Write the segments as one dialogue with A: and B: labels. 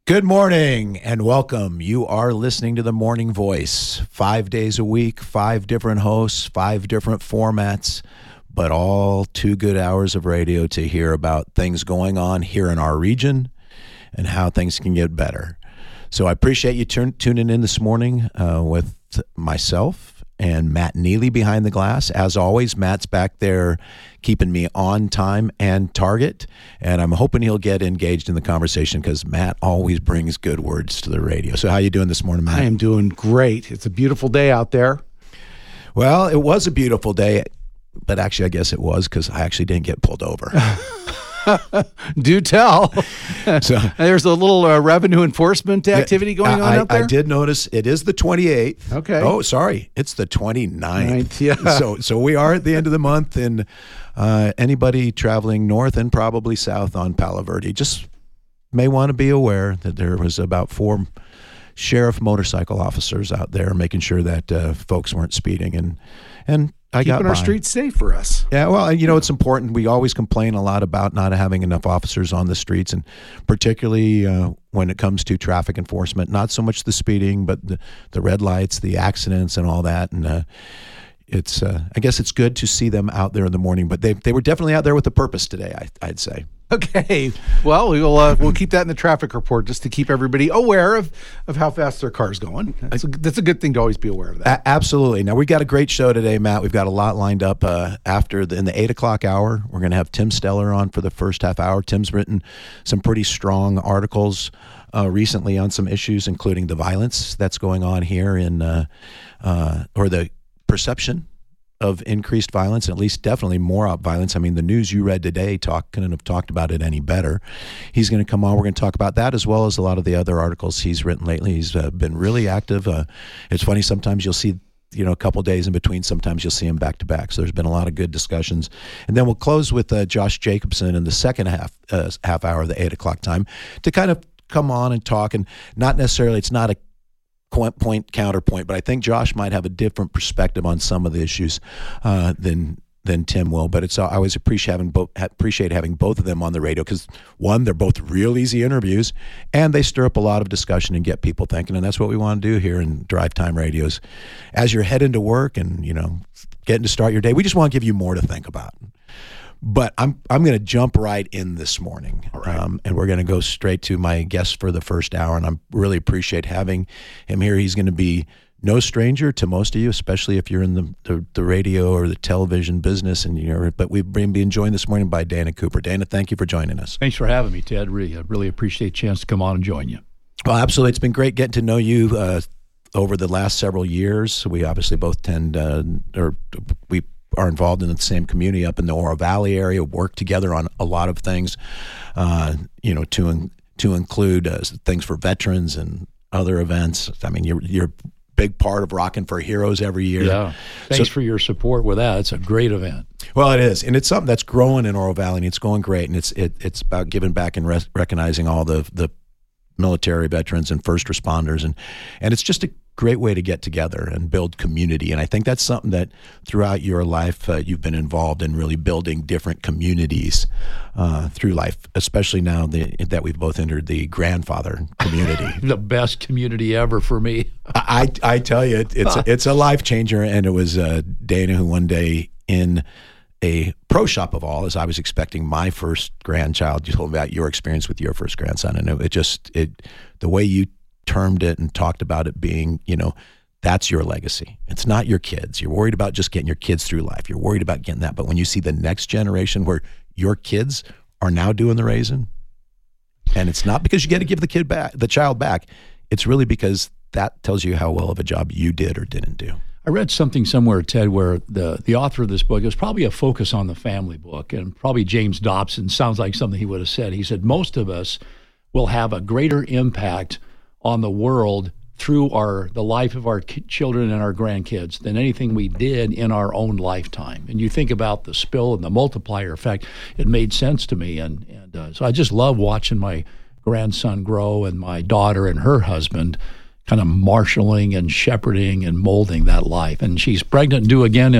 A: Good morning and welcome. You are listening to The Morning Voice. 5 days a week, 5 different hosts, 5 different formats, but all 2 good hours of radio to hear about things going on here in our region and how things can get better. So I appreciate you tuning in this morning with myself and Matt Neely behind the glass. As always, Matt's back there keeping me on time and target, and I'm hoping he'll get engaged in the conversation because Matt always brings good words to the radio. So how you doing this morning, Matt?
B: I am doing great. It's a beautiful day out there.
A: Well, it was a beautiful day, but actually I guess it was because I actually didn't get pulled over.
B: Do tell.
A: So
B: There's a little revenue enforcement activity going on out there?
A: I did notice it is the 28th.
B: Okay.
A: Oh, sorry. It's the 29th.
B: Yeah.
A: So we are at the end of the month, and anybody traveling north and probably south on Palo Verde just may want to be aware that there was about 4 sheriff motorcycle officers out there making sure that folks weren't speeding, and I got
B: keeping our streets safe for us.
A: Yeah, well, it's important. We always complain a lot about not having enough officers on the streets, and particularly when it comes to traffic enforcement, not so much the speeding, but the red lights, the accidents, and all that. And it's I guess it's good to see them out there in the morning, but they were definitely out there with a purpose today, I'd say.
B: Okay. Well, we'll keep that in the traffic report just to keep everybody aware of how fast their car's going. That's a good thing to always be aware of that.
A: Absolutely. Now, we've got a great show today, Matt. We've got a lot lined up in the 8 o'clock hour. We're going to have Tim Steller on for the first half hour. Tim's written some pretty strong articles recently on some issues, including the violence that's going on here or the perception of increased violence, and at least definitely more violence. I mean, the news you read today couldn't have talked about it any better. He's going to come on. We're going to talk about that as well as a lot of the other articles he's written lately. He's been really active. It's funny, sometimes you'll see a couple days in between. Sometimes you'll see him back to back. So there's been a lot of good discussions. And then we'll close with Josh Jacobson in the second half hour of the 8 o'clock time to kind of come on and talk, and not necessarily, it's not a point counterpoint, but I think Josh might have a different perspective on some of the issues than Tim will. But I always appreciate having both of them on the radio because, one, they're both real easy interviews, and they stir up a lot of discussion and get people thinking. And that's what we want to do here in Drive Time Radios. As you're heading to work and getting to start your day, we just want to give you more to think about. But I'm going to jump right in this morning,
B: all right.
A: And we're going to go straight to my guest for the first hour, and I really appreciate having him here. He's going to be no stranger to most of you, especially if you're in the radio or the television business, but we've been joined this morning by Dana Cooper. Dana, thank you for joining us.
C: Thanks for having me, Ted. Really appreciate a chance to come on and join you.
A: Well, absolutely. It's been great getting to know you over the last several years. We obviously both we are involved in the same community up in the Oro Valley area, work together on a lot of things, to include things for veterans and other events. I mean, you're a big part of Rockin' for Heroes every year.
C: Yeah. Thanks for your support with that. It's a great event.
A: Well, it is, and it's something that's growing in Oro Valley, and it's going great, and it's about giving back and recognizing all the military veterans and first responders, and it's just a great way to get together and build community. And I think that's something that throughout your life you've been involved in, really building different communities through life, especially now that we've both entered the grandfather community.
C: The best community ever for me.
A: I tell you, it's a life changer. And it was Dana who one day in a pro shop of all, as I was expecting my first grandchild, you told me about your experience with your first grandson, and the way you termed it and talked about it being, that's your legacy. It's not your kids. You're worried about just getting your kids through life. You're worried about getting that. But when you see the next generation where your kids are now doing the raising, and it's not because you get to give the child back, it's really because that tells you how well of a job you did or didn't do.
C: I read something somewhere, Ted, where the author of this book, it was probably a focus on the family book, and probably James Dobson, sounds like something he would have said. He said, most of us will have a greater impact on the world through the life of our children and our grandkids than anything we did in our own lifetime. And you think about the spill and the multiplier effect, it made sense to me. And so I just love watching my grandson grow and my daughter and her husband kind of marshaling and shepherding and molding that life. And she's pregnant and due again in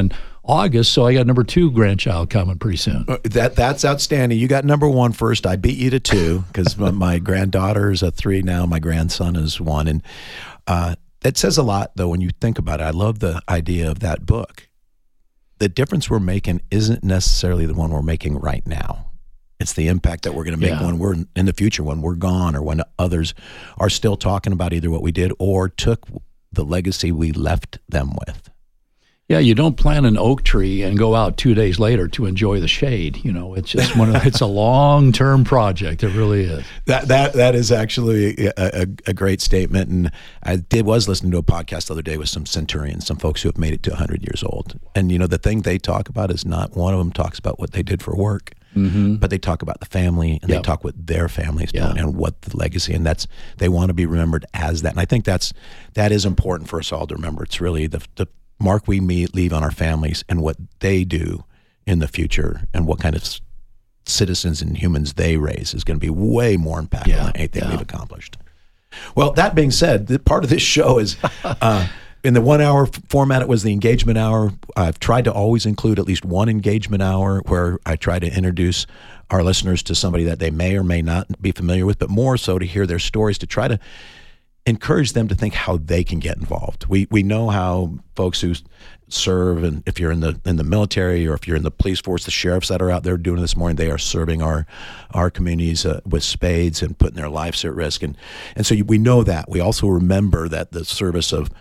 C: August, so I got number 2 grandchild coming pretty soon.
A: That's outstanding. You got number 1 first. I beat you to 2 because my granddaughter is a 3 now. My grandson is 1. And it says a lot, though, when you think about it. I love the idea of that book. The difference we're making isn't necessarily the one we're making right now. It's the impact that we're going to make when we're in the future, when we're gone, or when others are still talking about either what we did or took the legacy we left them with.
C: Yeah, you don't plant an oak tree and go out 2 days later to enjoy the shade. It's just it's a long-term project. It really is.
A: That is actually a great statement. And I was listening to a podcast the other day with some centurions, some folks who have made it to 100 years old. And the thing they talk about is not one of them talks about what they did for work, but they talk about the family, and they talk what their family's doing and what the legacy. And they want to be remembered as that. And I think that is important for us all to remember. It's really the mark we leave on our families and what they do in the future and what kind of citizens and humans they raise is going to be way more impactful than anything we've accomplished. Well, that being said, part of this show is in the 1 hour format. It was the engagement hour. I've tried to always include at least one engagement hour where I try to introduce our listeners to somebody that they may or may not be familiar with, but more so to hear their stories, to try to encourage them to think how they can get involved. We know how folks who serve, and if you're in the military or if you're in the police force, the sheriffs that are out there doing this morning, they are serving our communities with spades and putting their lives at risk. And so we know that. We also remember that the service of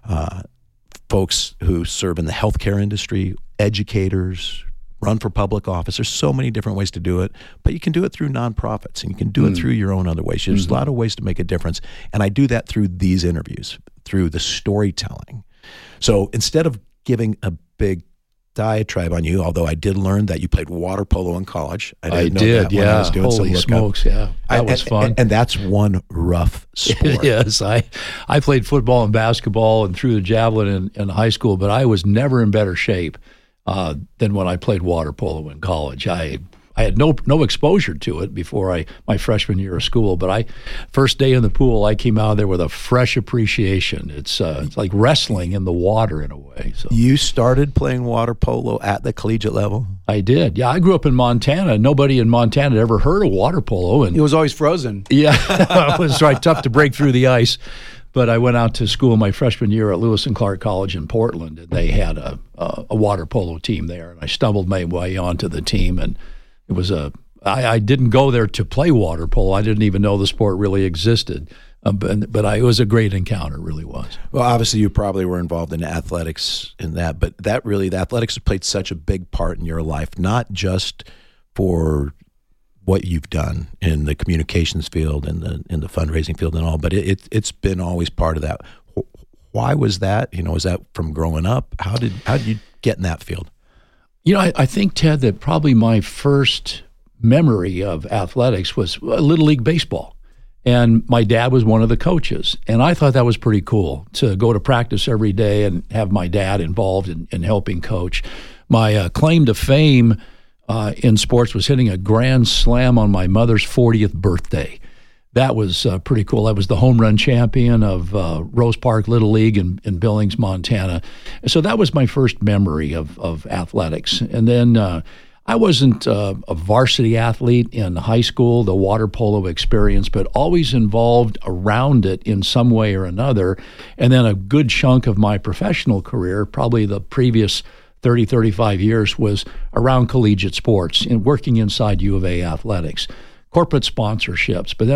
A: folks who serve in the healthcare industry, educators, run for public office. There's so many different ways to do it, but you can do it through nonprofits, and you can do it through your own other ways. There's a lot of ways to make a difference, and I do that through these interviews, through the storytelling. So instead of giving a big diatribe on you, although I did learn that you played water polo in college. I did,
C: when I was doing Holy smokes, that was fun.
A: And that's one rough sport.
C: Yes, I played football and basketball and threw the javelin in high school, but I was never in better shape than when I played water polo in college. I had no exposure to it before my freshman year of school, but first day in the pool, I came out of there with a fresh appreciation. It's like wrestling in the water in a way. So
A: you started playing water polo at the collegiate level?
C: I did. Yeah, I grew up in Montana. Nobody in Montana had ever heard of water polo, and
B: it was always frozen.
C: Yeah, it was tough to break through the ice. But I went out to school my freshman year at Lewis and Clark College in Portland, and they had a water polo team there. And I stumbled my way onto the team, and it was I didn't go there to play water polo. I didn't even know the sport really existed. But it was a great encounter, it really was.
A: Well, obviously you probably were involved in athletics in that, but the athletics have played such a big part in your life, not just for what you've done in the communications field and in the fundraising field and all, but it's been always part of that. Why was that? Is that from growing up? How did you get in that field?
C: I think, Ted, that probably my first memory of athletics was Little League baseball. And my dad was one of the coaches. And I thought that was pretty cool to go to practice every day and have my dad involved in helping coach. My claim to fame in sports was hitting a grand slam on my mother's 40th birthday. That was pretty cool. I was the home run champion of Rose Park Little League in Billings, Montana. So that was my first memory of athletics. And then I wasn't a varsity athlete in high school, the water polo experience, but always involved around it in some way or another. And then a good chunk of my professional career, probably the previous 30, 35 years, was around collegiate sports and working inside U of A athletics, corporate sponsorships. But then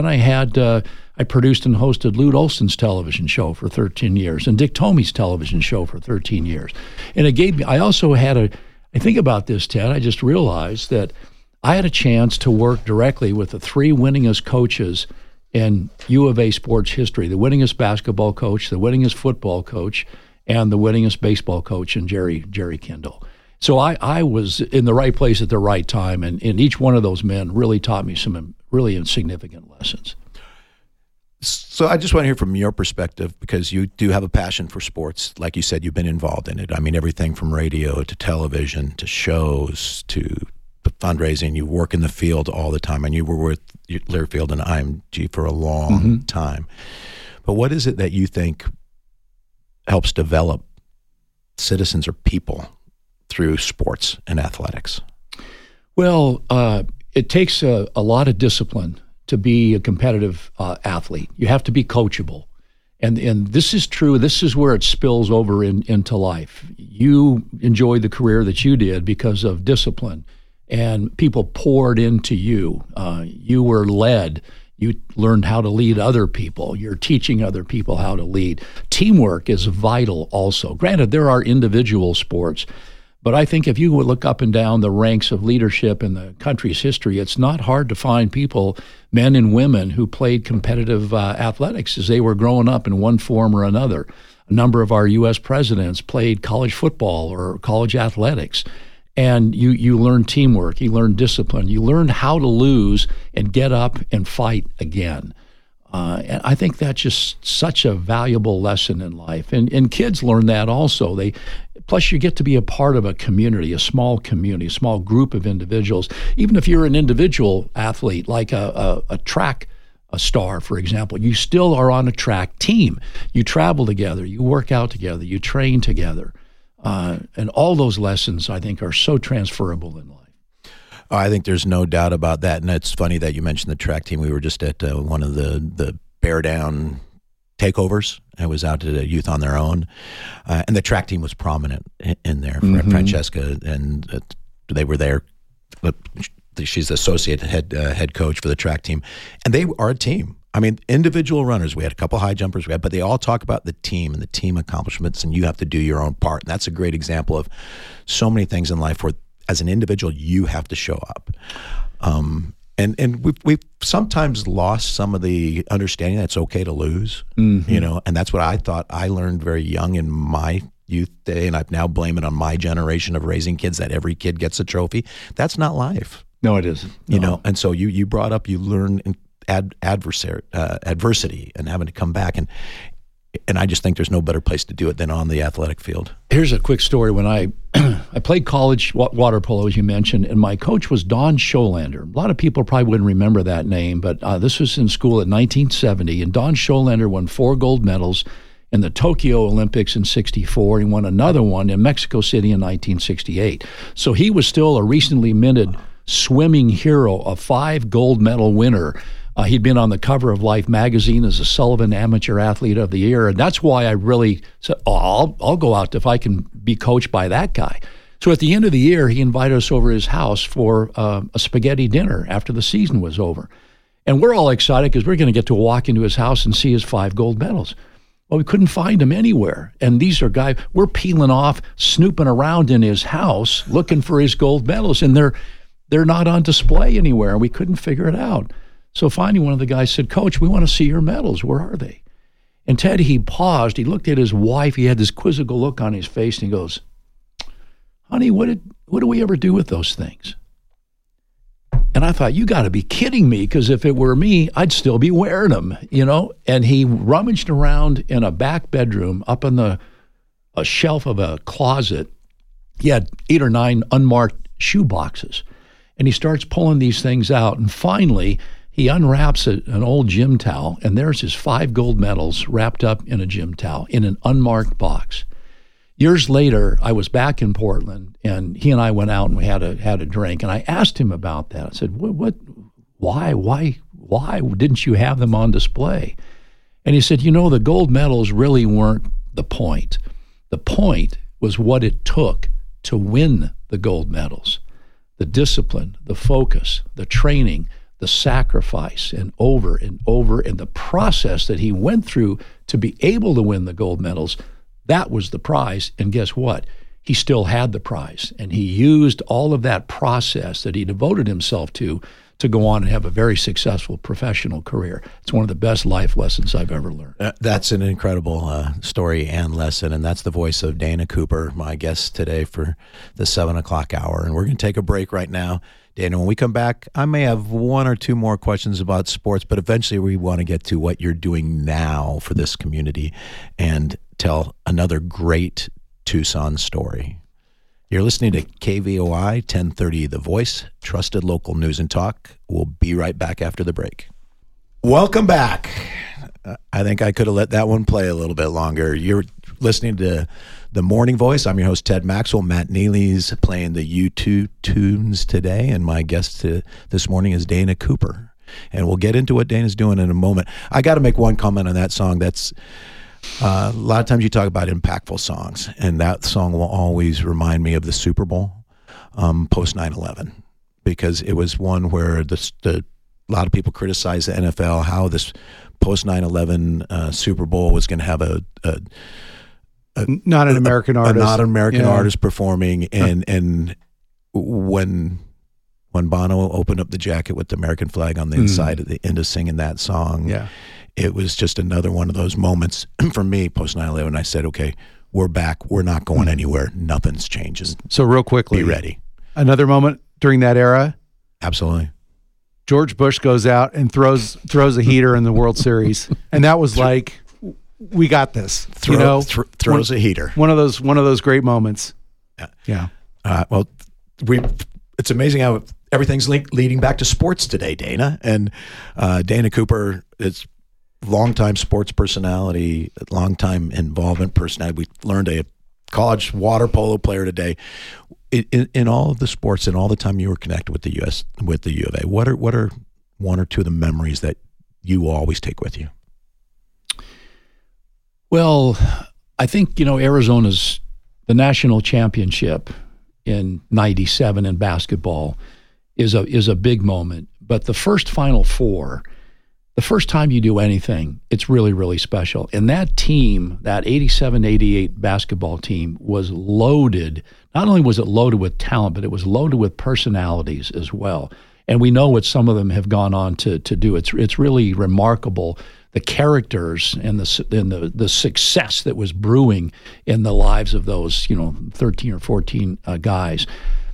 C: I produced and hosted Lute Olson's television show for 13 years and Dick Tomey's television show for 13 years. And it gave me, I also had I think about this, Ted, I just realized that I had a chance to work directly with the three winningest coaches in U of A sports history, the winningest basketball coach, the winningest football coach, and the winningest baseball coach in Jerry Kindle. So I was in the right place at the right time, and each one of those men really taught me some really insignificant lessons.
A: So I just want to hear from your perspective, because you do have a passion for sports. Like you said, you've been involved in it. I mean, everything from radio to television to shows to fundraising. You work in the field all the time, and you were with Learfield and IMG for a long time. But what is it that you think helps develop citizens or people through sports and athletics?
C: Well, it takes a lot of discipline to be a competitive athlete. You have to be coachable. And this is true. This is where it spills over into life. You enjoyed the career that you did because of discipline, and people poured into you. You were led. You learned how to lead other people. You're teaching other people how to lead. Teamwork is vital also. Granted, there are individual sports, but I think if you would look up and down the ranks of leadership in the country's history, it's not hard to find people, men and women, who played competitive athletics as they were growing up in one form or another. A number of our U.S. presidents played college football or college athletics. And you learn teamwork, you learn discipline, you learn how to lose and get up and fight again. And I think that's just such a valuable lesson in life. And kids learn that also. Plus you get to be a part of a community, a small group of individuals. Even if you're an individual athlete, like a track star, for example, you still are on a track team. You travel together, you work out together, you train together. And all those lessons, I think, are so transferable in life.
A: I think there's no doubt about that. And it's funny that you mentioned the track team. We were just at one of the Bear Down takeovers. I was out at Youth on Their Own. And the track team was prominent in there. Francesca, and they were there. She's the associate head coach for the track team. And they are a team. I mean, individual runners, we had a couple high jumpers, but they all talk about the team and the team accomplishments, and you have to do your own part. And that's a great example of so many things in life where, as an individual, you have to show up. And we've sometimes lost some of the understanding that it's okay to lose, and that's what I thought I learned very young in my youth day, and I've now blamed it on my generation of raising kids that every kid gets a trophy. That's not life.
C: No, it isn't.
A: No. And so you brought up, you learn adversity and having to come back, and I just think there's no better place to do it than on the athletic field.
C: Here's a quick story. When I played college water polo, as you mentioned, and my coach was Don Scholander. A lot of people probably wouldn't remember that name, but this was in school in 1970, and Don Scholander won 4 gold medals in the Tokyo Olympics in '64. He won another one in Mexico City in 1968. So he was still a recently minted swimming hero, a 5 gold medal winner. He'd been on the cover of Life magazine as a Sullivan Amateur Athlete of the Year, and that's why I really said, I'll go out if I can be coached by that guy. So at the end of the year, he invited us over to his house for a spaghetti dinner after the season was over. And we're all excited because we're going to get to walk into his house and see his 5 gold medals. Well, we couldn't find him anywhere. And these are guys, we're peeling off, snooping around in his house, looking for his gold medals, and they're not on display anywhere, and we couldn't figure it out. So finally, one of the guys said, "Coach, we want to see your medals. Where are they?" And Ted, he paused. He looked at his wife. He had this quizzical look on his face, and he goes, "Honey, what do we ever do with those things?" And I thought, you got to be kidding me, because if it were me, I'd still be wearing them, And he rummaged around in a back bedroom up on a shelf of a closet. He had 8 or 9 unmarked shoe boxes. And he starts pulling these things out. And finally, he unwraps an old gym towel, and there's his 5 gold medals wrapped up in a gym towel in an unmarked box. Years later, I was back in Portland, and he and I went out and we had a drink. And I asked him about that. I said, why didn't you have them on display? And he said, the gold medals really weren't the point. The point was what it took to win the gold medals. The discipline, the focus, the training, the sacrifice, and over, and the process that he went through to be able to win the gold medals, that was the prize. And guess what? He still had the prize. And he used all of that process that he devoted himself to go on and have a very successful professional career. It's one of the best life lessons I've ever learned.
A: That's an incredible story and lesson, and that's the voice of Dana Cooper, my guest today for the 7 o'clock hour. And we're going to take a break right now. Dana, when we come back, I may have 1 or 2 more questions about sports, but eventually we want to get to what you're doing now for this community and tell another great Tucson story. You're listening to KVOI 1030 The Voice, trusted local news and talk. We'll be right back after the break. Welcome back. I think I could have let that one play a little bit longer. You're listening to The Morning Voice. I'm your host, Ted Maxwell. Matt Neely's playing the U2 tunes today, and my guest this morning is Dana Cooper. And we'll get into what Dana's doing in a moment. I got to make one comment on that song. That's a lot of times you talk about impactful songs, and that song will always remind me of the Super Bowl post 9/11, because it was one where a lot of people criticized the NFL, how this post 9/11 Super Bowl was going to have
B: not an American
A: artist performing, and when Bono opened up the jacket with the American flag on the inside at the end of singing that song, it was just another one of those moments for me post 9/11. I said, okay, we're back. We're not going anywhere. Nothing's changing.
B: So real quickly,
A: be ready.
B: Another moment during that era.
A: Absolutely.
B: George Bush goes out and throws a heater in the World Series, and that was like, we got this.
A: Throws a heater.
B: One of those great moments. Yeah.
A: Well, it's amazing how everything's leading back to sports today, Dana. And Dana Cooper is longtime sports personality, longtime involvement personality. We learned a college water polo player today. In all of the sports and all the time you were connected with the U of A, what are one or two of the memories that you always take with you?
C: Well, I think, Arizona's the national championship in '97 in basketball is a big moment. But the first Final Four, the first time you do anything, it's really, really special. And that team, that 87-88 basketball team, was loaded. Not only was it loaded with talent, but it was loaded with personalities as well. And we know what some of them have gone on to do. It's really remarkable, the characters and the success that was brewing in the lives of those 13 or 14 guys.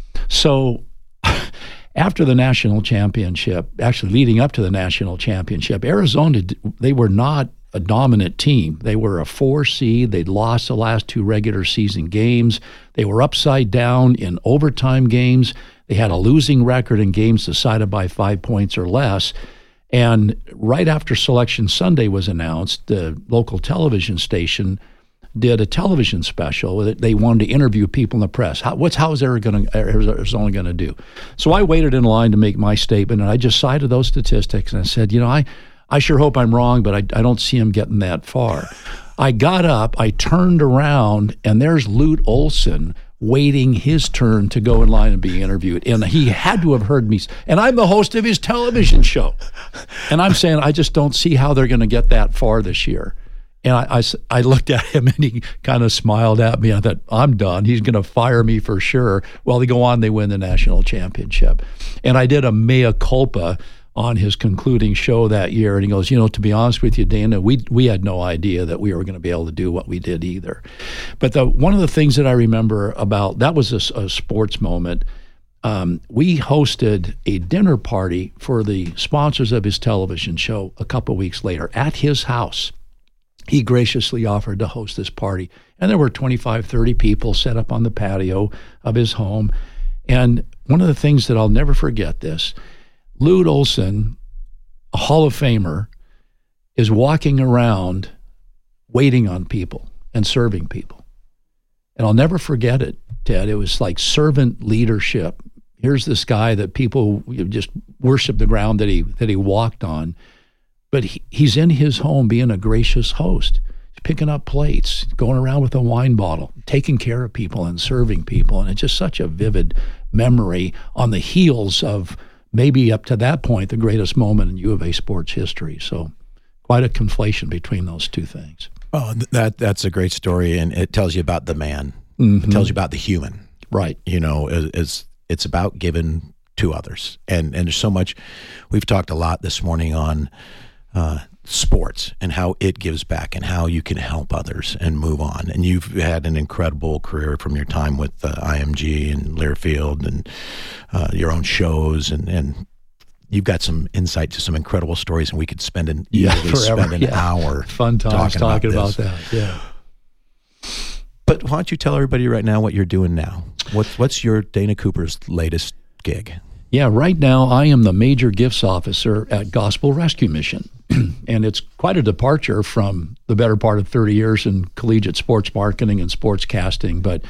C: So after the national championship, actually leading up to the national championship, Arizona, they were not a dominant team. They were a 4 seed. They'd lost the last 2 regular season games. They were upside down in overtime games. They had a losing record in games decided by 5 points or less. And right after Selection Sunday was announced, the local television station did a television special. They wanted to interview people in the press. How is Arizona going to do? So I waited in line to make my statement, and I just cited those statistics, and I said, I sure hope I'm wrong, but I don't see him getting that far. I got up, I turned around, and there's Lute Olson waiting his turn to go in line and be interviewed. And he had to have heard me. And I'm the host of his television show. And I'm saying, I just don't see how they're going to get that far this year. And I looked at him, and he kind of smiled at me. I thought, I'm done. He's going to fire me for sure. Well, they go on, they win the national championship. And I did a mea culpa on his concluding show that year. And he goes, to be honest with you, Dana, we had no idea that we were going to be able to do what we did either. But one of the things that I remember about, that was a sports moment. We hosted a dinner party for the sponsors of his television show a couple weeks later at his house. He graciously offered to host this party. And there were 25, 30 people set up on the patio of his home. And one of the things that I'll never forget this, Lute Olson, a Hall of Famer, is walking around waiting on people and serving people. And I'll never forget it, Ted. It was like servant leadership. Here's this guy that people just worship the ground that he walked on. But he's in his home being a gracious host. He's picking up plates, going around with a wine bottle, taking care of people and serving people. And it's just such a vivid memory on the heels of maybe up to that point, the greatest moment in U of A sports history. So quite a conflation between those two things.
A: Oh, that's a great story, and it tells you about the man. Mm-hmm. It tells you about the human.
C: Right.
A: It's about giving to others. And there's so much. We've talked a lot this morning on sports and how it gives back and how you can help others and move on. And you've had an incredible career from your time with IMG and Learfield and your own shows, and you've got some insight to some incredible stories, and we could spend an hour
C: fun times talking about that. Yeah.
A: But why don't you tell everybody right now what you're doing now? What's your Dana Cooper's latest gig?
C: Yeah, right now I am the major gifts officer at Gospel Rescue Mission. And it's quite a departure from the better part of 30 years in collegiate sports marketing and sports casting. But,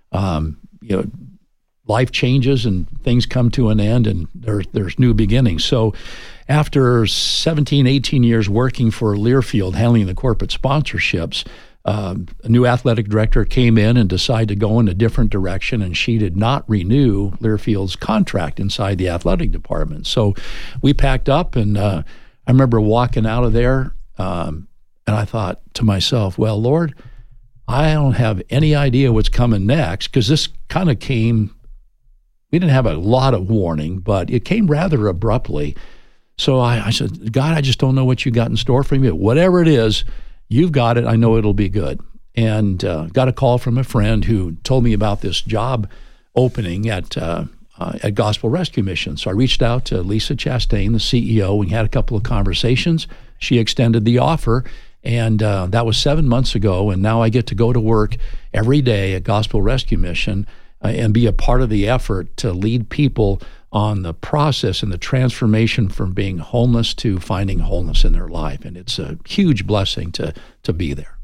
C: life changes and things come to an end, and there's new beginnings. So after 17, 18 years working for Learfield, handling the corporate sponsorships, a new athletic director came in and decided to go in a different direction, and she did not renew Learfield's contract inside the athletic department. So we packed up, and I remember walking out of there, and I thought to myself, well, Lord, I don't have any idea what's coming next, because this kind of came, we didn't have a lot of warning, but it came rather abruptly. So I said, God, I just don't know what you got in store for me. Whatever it is, you've got it. I know it'll be good. And got a call from a friend who told me about this job opening at Gospel Rescue Mission. So I reached out to Lisa Chastain, the CEO. We had a couple of conversations. She extended the offer, and that was 7 months ago. And now I get to go to work every day at Gospel Rescue Mission and be a part of the effort to lead people on the process and the transformation from being homeless to finding wholeness in their life. And it's a huge blessing to be there.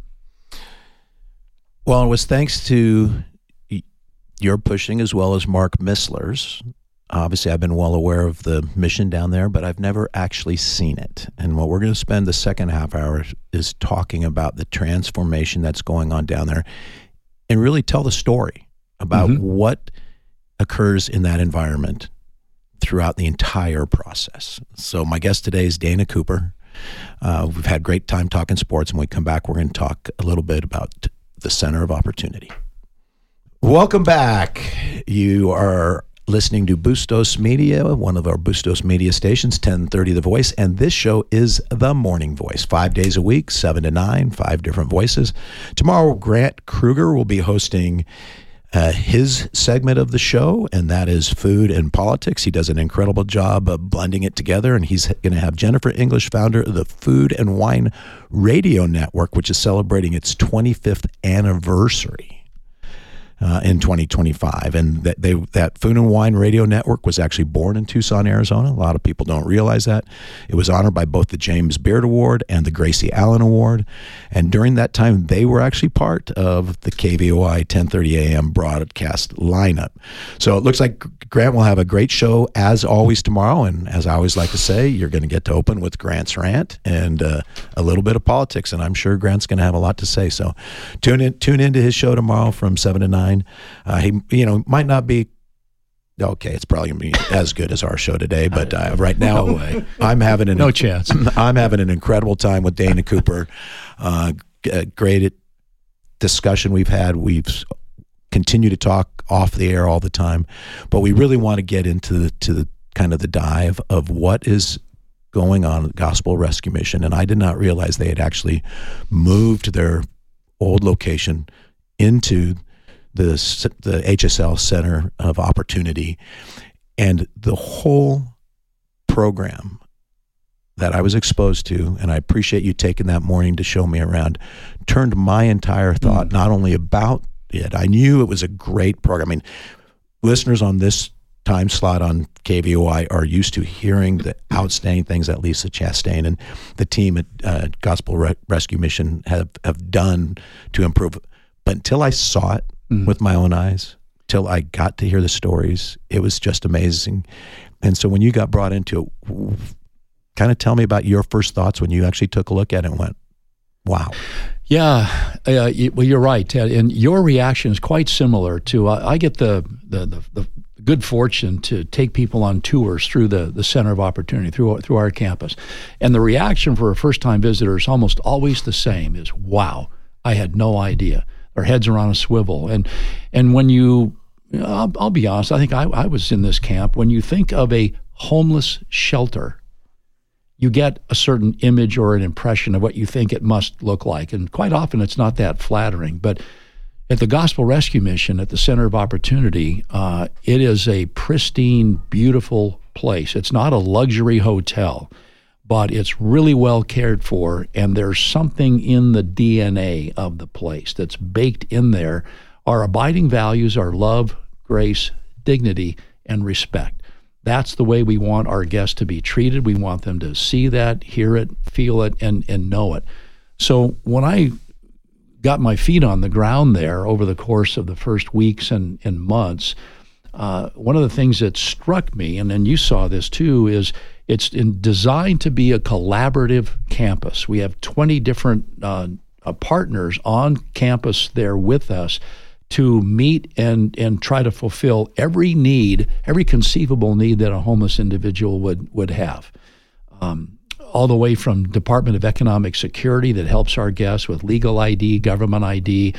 A: Well, it was thanks to your pushing as well as Mark Missler's. Obviously, I've been well aware of the mission down there, but I've never actually seen it. And what we're going to spend the second half hour is talking about the transformation that's going on down there and really tell the story about what occurs in that environment throughout the entire process. So my guest today is Dana Cooper. We've had great time talking sports, and when we come back, we're going to talk a little bit about the Center of Opportunity. Welcome back. You are listening to Bustos Media, one of our Bustos Media stations, 1030 The Voice, and this show is The Morning Voice, 5 days a week, 7 to 9, 5 different voices. Tomorrow, Grant Kruger will be hosting his segment of the show, and that is food and politics. He does an incredible job of blending it together, and he's going to have Jennifer English, founder of the Food and Wine Radio Network, which is celebrating its 25th anniversary in 2025. And that Food and Wine Radio Network was actually born in Tucson, Arizona. A lot of people don't realize that. It was honored by both the James Beard Award and the Gracie Allen Award. And during that time, they were actually part of the KVOI 1030 AM broadcast lineup. So it looks like Grant will have a great show as always tomorrow. And as I always like to say, you're going to get to open with Grant's rant and a little bit of politics. And I'm sure Grant's going to have a lot to say. So tune into his show tomorrow from 7 to 9. He might not be okay. It's probably going to be as good as our show today, but right now,
C: No way.
A: I'm having
C: No chance.
A: I'm having an incredible time with Dana Cooper. Great discussion we've had. We've continued to talk off the air all the time, but we really want to get into the kind of the dive of what is going on at Gospel Rescue Mission. And I did not realize they had actually moved their old location into the HSL Center of Opportunity, and the whole program that I was exposed to, and I appreciate you taking that morning to show me around, turned my entire thought not only about it. I knew it was a great program. I mean, listeners on this time slot on KVOI are used to hearing the outstanding things that Lisa Chastain and the team at Gospel Rescue Mission have done to improve. But until I saw it with my own eyes, till I got to hear the stories, it was just amazing. And so when you got brought into it, kind of tell me about your first thoughts when you actually took a look at it and went, wow.
C: Yeah, well, you're right, Ted. And your reaction is quite similar to, I get the good fortune to take people on tours through the Center of Opportunity, through our campus. And the reaction for a first-time visitor is almost always the same, is, wow, I had no idea. Their heads are on a swivel. And when I'll be honest, I think I was in this camp. When you think of a homeless shelter, you get a certain image or an impression of what you think it must look like. And quite often it's not that flattering. But at the Gospel Rescue Mission, at the Center of Opportunity, it is a pristine, beautiful place. It's not a luxury hotel, but it's really well cared for, and there's something in the DNA of the place that's baked in there. Our abiding values are love, grace, dignity, and respect. That's the way we want our guests to be treated. We want them to see that, hear it, feel it, and know it. So when I got my feet on the ground there over the course of the first weeks and months, one of the things that struck me, and then you saw this too, is it's designed to be a collaborative campus. We have 20 different partners on campus there with us to meet and try to fulfill every need, every conceivable need that a homeless individual would have. All the way from Department of Economic Security that helps our guests with legal ID, government ID,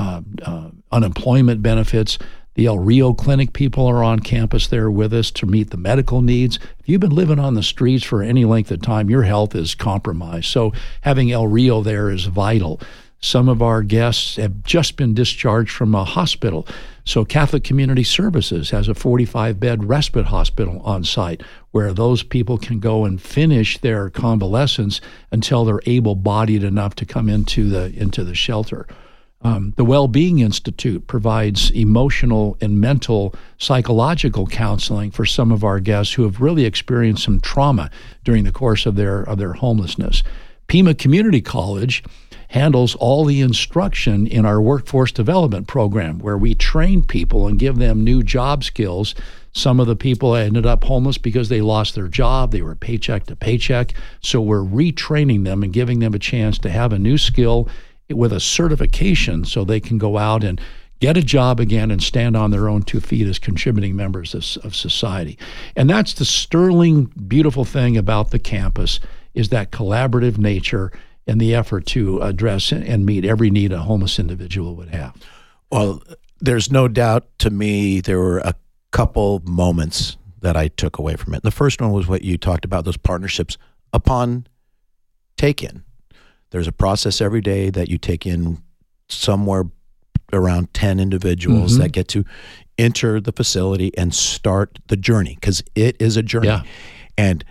C: unemployment benefits. The El Rio Clinic people are on campus there with us to meet the medical needs. If you've been living on the streets for any length of time, your health is compromised. So having El Rio there is vital. Some of our guests have just been discharged from a hospital. So Catholic Community Services has a 45-bed respite hospital on site where those people can go and finish their convalescence until they're able-bodied enough to come into the shelter. The Wellbeing Institute provides emotional and mental psychological counseling for some of our guests who have really experienced some trauma during the course of their homelessness. Pima Community College handles all the instruction in our workforce development program where we train people and give them new job skills. Some of the people ended up homeless because they lost their job. They were paycheck to paycheck. So we're retraining them and giving them a chance to have a new skill with a certification so they can go out and get a job again and stand on their own 2 feet as contributing members of society. And that's the sterling, beautiful thing about the campus is that collaborative nature and the effort to address and meet every need a homeless individual would have.
A: Well, there's no doubt to me there were a couple moments that I took away from it. The first one was what you talked about, those partnerships upon take-in. There's a process every day that you take in somewhere around 10 individuals that get to enter the facility and start the journey because it is a journey.
C: Yeah.
A: And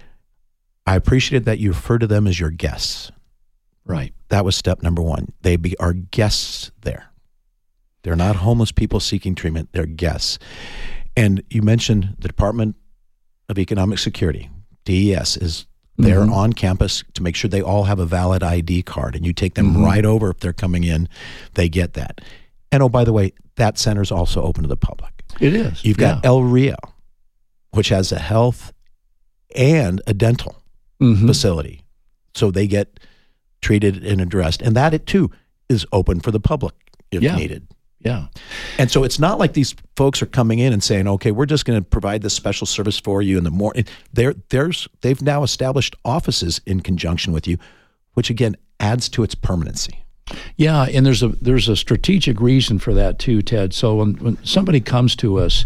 A: I appreciated that you refer to them as your guests.
C: Right.
A: That was step number one. They are guests there. They're not homeless people seeking treatment. They're guests. And you mentioned the Department of Economic Security, DES, is there on campus to make sure they all have a valid ID card. And you take them right over if they're coming in, they get that. And oh, by the way, that center is also open to the public.
C: It is.
A: You've got El Rio, which has a health and a dental facility. So they get treated and addressed. And that, it too, is open for the public if needed.
C: Yeah.
A: And so it's not like these folks are coming in and saying, okay, we're just going to provide this special service for you. And the more they've now established offices in conjunction with you, which again adds to its permanency.
C: Yeah. And there's a strategic reason for that too, Ted. So when somebody comes to us,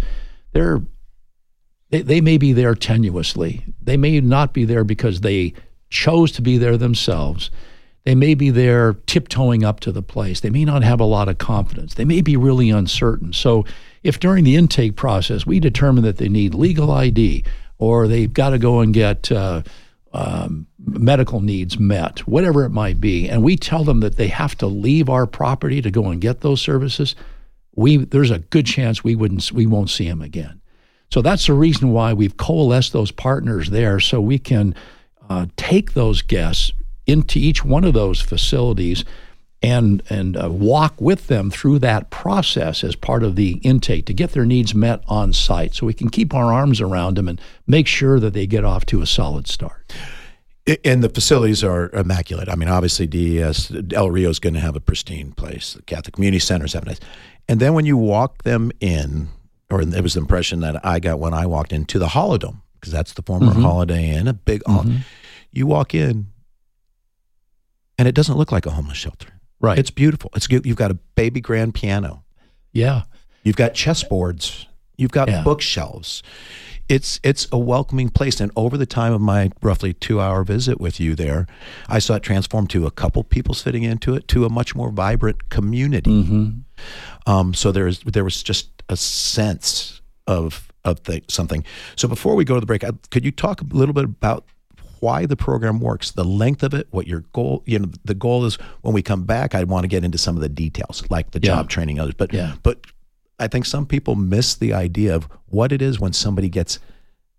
C: they may be there tenuously. They may not be there because they chose to be there themselves. They may be there tiptoeing up to the place. They may not have a lot of confidence. They may be really uncertain. So if during the intake process we determine that they need legal ID or they've got to go and get medical needs met, whatever it might be, and we tell them that they have to leave our property to go and get those services, there's a good chance we won't see them again. So that's the reason why we've coalesced those partners there so we can take those guests into each one of those facilities and walk with them through that process as part of the intake to get their needs met on site so we can keep our arms around them and make sure that they get off to a solid start.
A: And the facilities are immaculate. I mean, obviously, DES, El Rio is going to have a pristine place. The Catholic Community Centers have nice. And then when you walk them in, or it was the impression that I got when I walked into the Holodome, because that's the former Holiday Inn, a big you walk in, and it doesn't look like a homeless shelter.
C: Right.
A: It's beautiful. It's good. You've got a baby grand piano.
C: Yeah.
A: You've got chessboards. You've got bookshelves. It's a welcoming place. And over the time of my roughly 2-hour visit with you there, I saw it transform to a couple people sitting into it to a much more vibrant community. So there was just a sense of something. So before we go to the break, could you talk a little bit about why the program works, the length of it, what your goal, the goal is. When we come back, I want to get into some of the details, like the job training, others. But I think some people miss the idea of what it is when somebody gets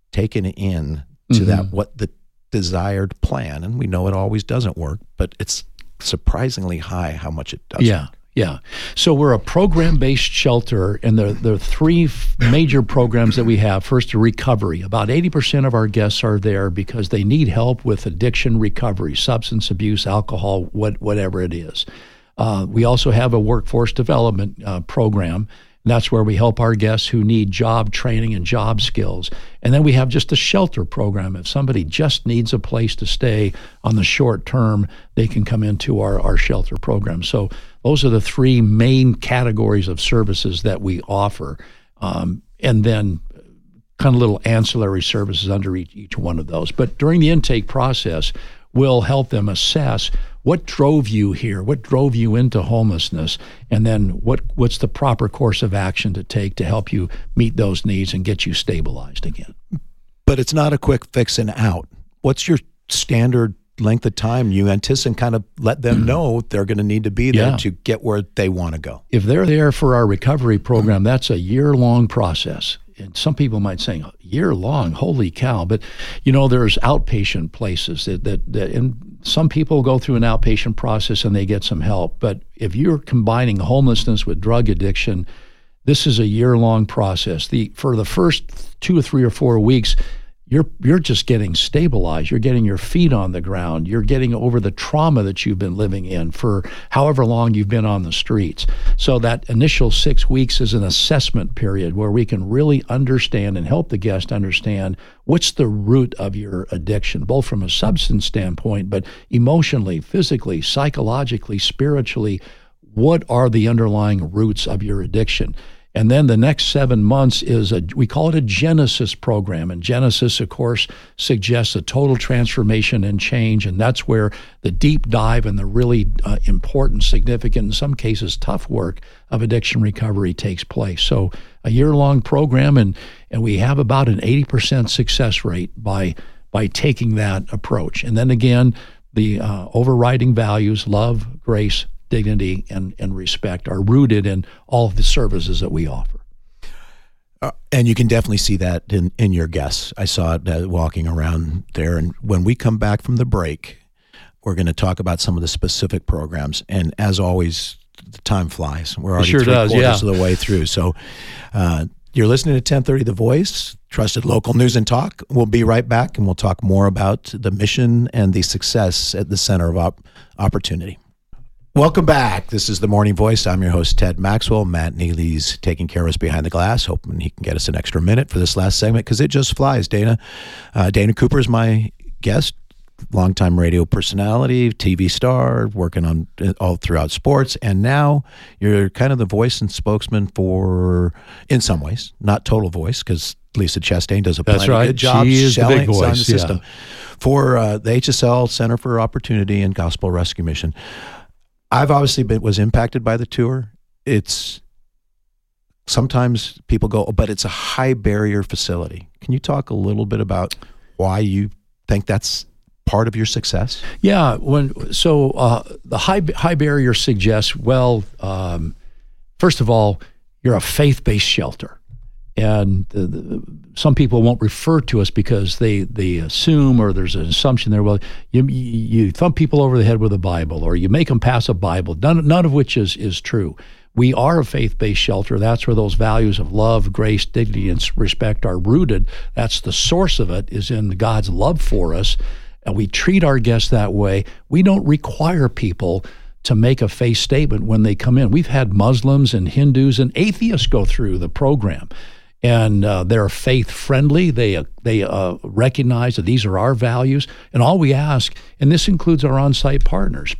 A: taken in to that, what the desired plan, and we know it always doesn't work, but it's surprisingly high how much it does.
C: Yeah. So we're a program-based shelter, and there are three major programs that we have. First, recovery. About 80% of our guests are there because they need help with addiction recovery, substance abuse, alcohol, whatever it is. We also have a workforce development program. And that's where we help our guests who need job training and job skills. And then we have just a shelter program. If somebody just needs a place to stay on the short term, they can come into our shelter program. So those are the three main categories of services that we offer. And then kind of little ancillary services under each one of those. But during the intake process, we'll help them assess what drove you here, what drove you into homelessness, and then what's the proper course of action to take to help you meet those needs and get you stabilized again.
A: But it's not a quick fix and out. What's your standard length of time you anticipate, and kind of let them know they're going to need to be there to get where they want to go?
C: If they're there for our recovery program, that's a year-long process. And some people might say, year-long, holy cow. But, there's outpatient places that and some people go through an outpatient process and they get some help. But if you're combining homelessness with drug addiction, this is a year-long process. For the first 2 or 3 or 4 weeks, you're just getting stabilized. You're getting your feet on the ground. You're getting over the trauma that you've been living in for however long you've been on the streets. So that initial 6 weeks is an assessment period where we can really understand and help the guest understand what's the root of your addiction, both from a substance standpoint, but emotionally, physically, psychologically, spiritually, what are the underlying roots of your addiction? And then the next 7 months we call it a Genesis program. And Genesis, of course, suggests a total transformation and change. And that's where the deep dive and the really important, significant, in some cases tough work of addiction recovery takes place. So a year-long program, and we have about an 80% success rate by taking that approach. And then again, the overriding values, love, grace, dignity, and respect are rooted in all of the services that we offer.
A: And you can definitely see that in your guests. I saw it walking around there. And when we come back from the break, we're going to talk about some of the specific programs. And as always, the time flies. We're already three-quarters of the way through. So you're listening to 1030 The Voice, trusted local news and talk. We'll be right back, and we'll talk more about the mission and the success at the center of opportunity. Welcome back. This is The Morning Voice. I'm your host, Ted Maxwell. Matt Neely's taking care of us behind the glass, hoping he can get us an extra minute for this last segment because it just flies. Dana Cooper is my guest, longtime radio personality, TV star, working on all throughout sports, and now you're kind of the voice and spokesman for, in some ways, not total voice, because Lisa Chastain does a pretty good job selling the system for the HSL Center for Opportunity and Gospel Rescue Mission. I've obviously was impacted by the tour. It's sometimes people go, but it's a high barrier facility. Can you talk a little bit about why you think that's part of your success? Yeah.
C: The high barrier suggests, first of all, you're a faith-based shelter. And some people won't refer to us because they assume, or there's an assumption there, you thump people over the head with a Bible, or you make them pass a Bible, none of which is true. We are a faith-based shelter. That's where those values of love, grace, dignity, and respect are rooted. That's the source of it, is in God's love for us. And we treat our guests that way. We don't require people to make a faith statement when they come in. We've had Muslims and Hindus and atheists go through the program. And they're faith-friendly. They recognize that these are our values. And all we ask, and this includes our on-site partners,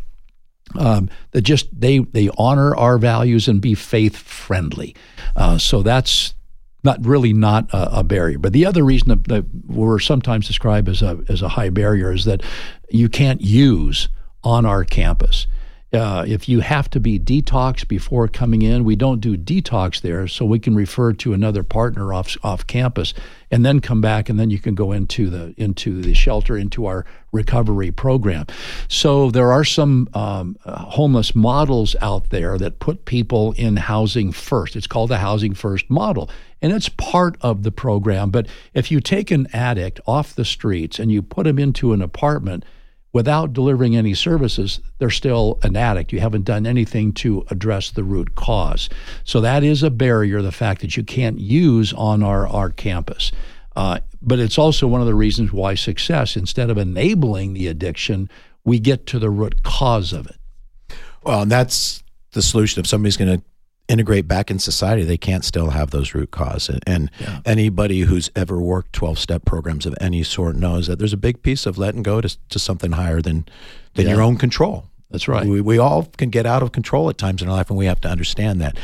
C: that they honor our values and be faith-friendly. So that's not a barrier. But the other reason that we're sometimes described as a high barrier is that you can't use on our campus. If you have to be detoxed before coming in, we don't do detox there, so we can refer to another partner off campus, and then come back, and then you can go into the shelter, into our recovery program. So there are some homeless models out there that put people in housing first. It's called the Housing First model, and it's part of the program. But if you take an addict off the streets and you put him into an apartment without delivering any services, they're still an addict. You haven't done anything to address the root cause. So that is a barrier, the fact that you can't use on our campus. But it's also one of the reasons why success, instead of enabling the addiction, we get to the root cause of it.
A: Well, and that's the solution. If somebody's going to integrate back in society, they can't still have those root cause. And anybody who's ever worked 12-step programs of any sort knows that there's a big piece of letting go to something higher than your own control.
C: That's right.
A: We all can get out of control at times in our life, and we have to understand that.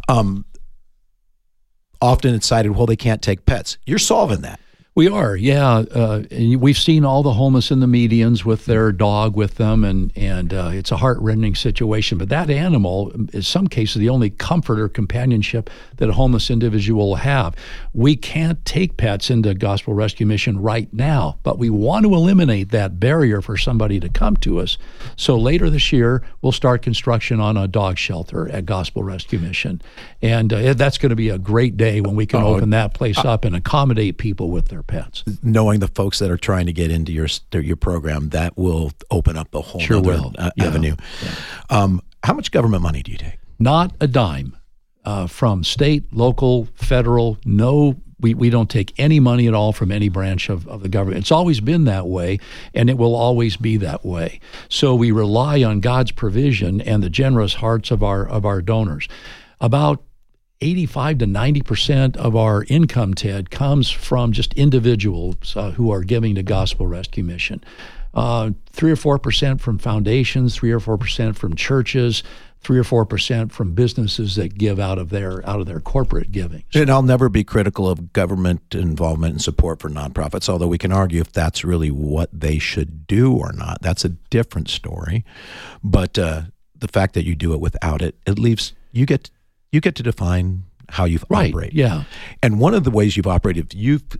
A: Often it's cited, well, they can't take pets. You're solving that.
C: We are, yeah. We've seen all the homeless in the medians with their dog with them, and it's a heart-rending situation. But that animal, in some cases, the only comfort or companionship that a homeless individual will have. We can't take pets into Gospel Rescue Mission right now, but we want to eliminate that barrier for somebody to come to us. So later this year, we'll start construction on a dog shelter at Gospel Rescue Mission. And that's going to be a great day when we can open that place up and accommodate people with their pets.
A: Knowing the folks that are trying to get into your program, that will open up a whole other avenue. Yeah. How much government money do you take?
C: Not a dime. From state, local, federal, no, we don't take any money at all from any branch of the government. It's always been that way, and it will always be that way. So we rely on God's provision and the generous hearts of our donors. About 85 to 90% of our income, Ted, comes from just individuals who are giving to Gospel Rescue Mission. 3 or 4% from foundations, 3 or 4% from churches, 3 or 4% from businesses that give out of their corporate giving.
A: And I'll never be critical of government involvement and support for nonprofits, although we can argue if that's really what they should do or not. That's a different story. But the fact that you do it without it, it leaves you get to define how you operate.
C: Yeah.
A: And one of the ways you've operated,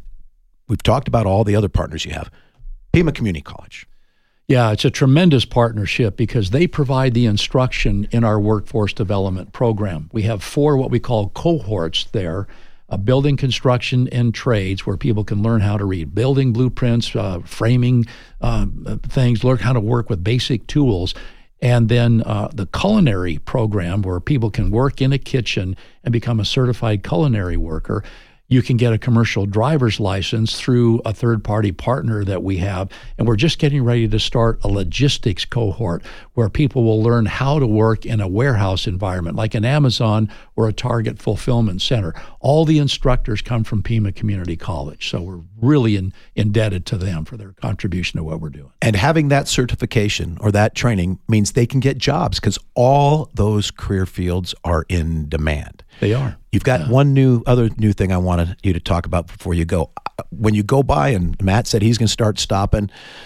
A: we've talked about all the other partners you have. Pima Community College.
C: Yeah, it's a tremendous partnership because they provide the instruction in our workforce development program. We have 4 what we call cohorts there, building, construction, and trades, where people can learn how to read building blueprints, framing things, learn how to work with basic tools. And then the culinary program, where people can work in a kitchen and become a certified culinary worker. You can get a commercial driver's license through a third-party partner that we have, and we're just getting ready to start a logistics cohort where people will learn how to work in a warehouse environment like an Amazon or a Target fulfillment center. All the instructors come from Pima Community College, so we're really indebted to them for their contribution to what we're doing.
A: And having that certification or that training means they can get jobs, because all those career fields are in demand.
C: They are.
A: You've got other new thing I wanted you to talk about before you go. When you go by, and Matt said he's going to start stopping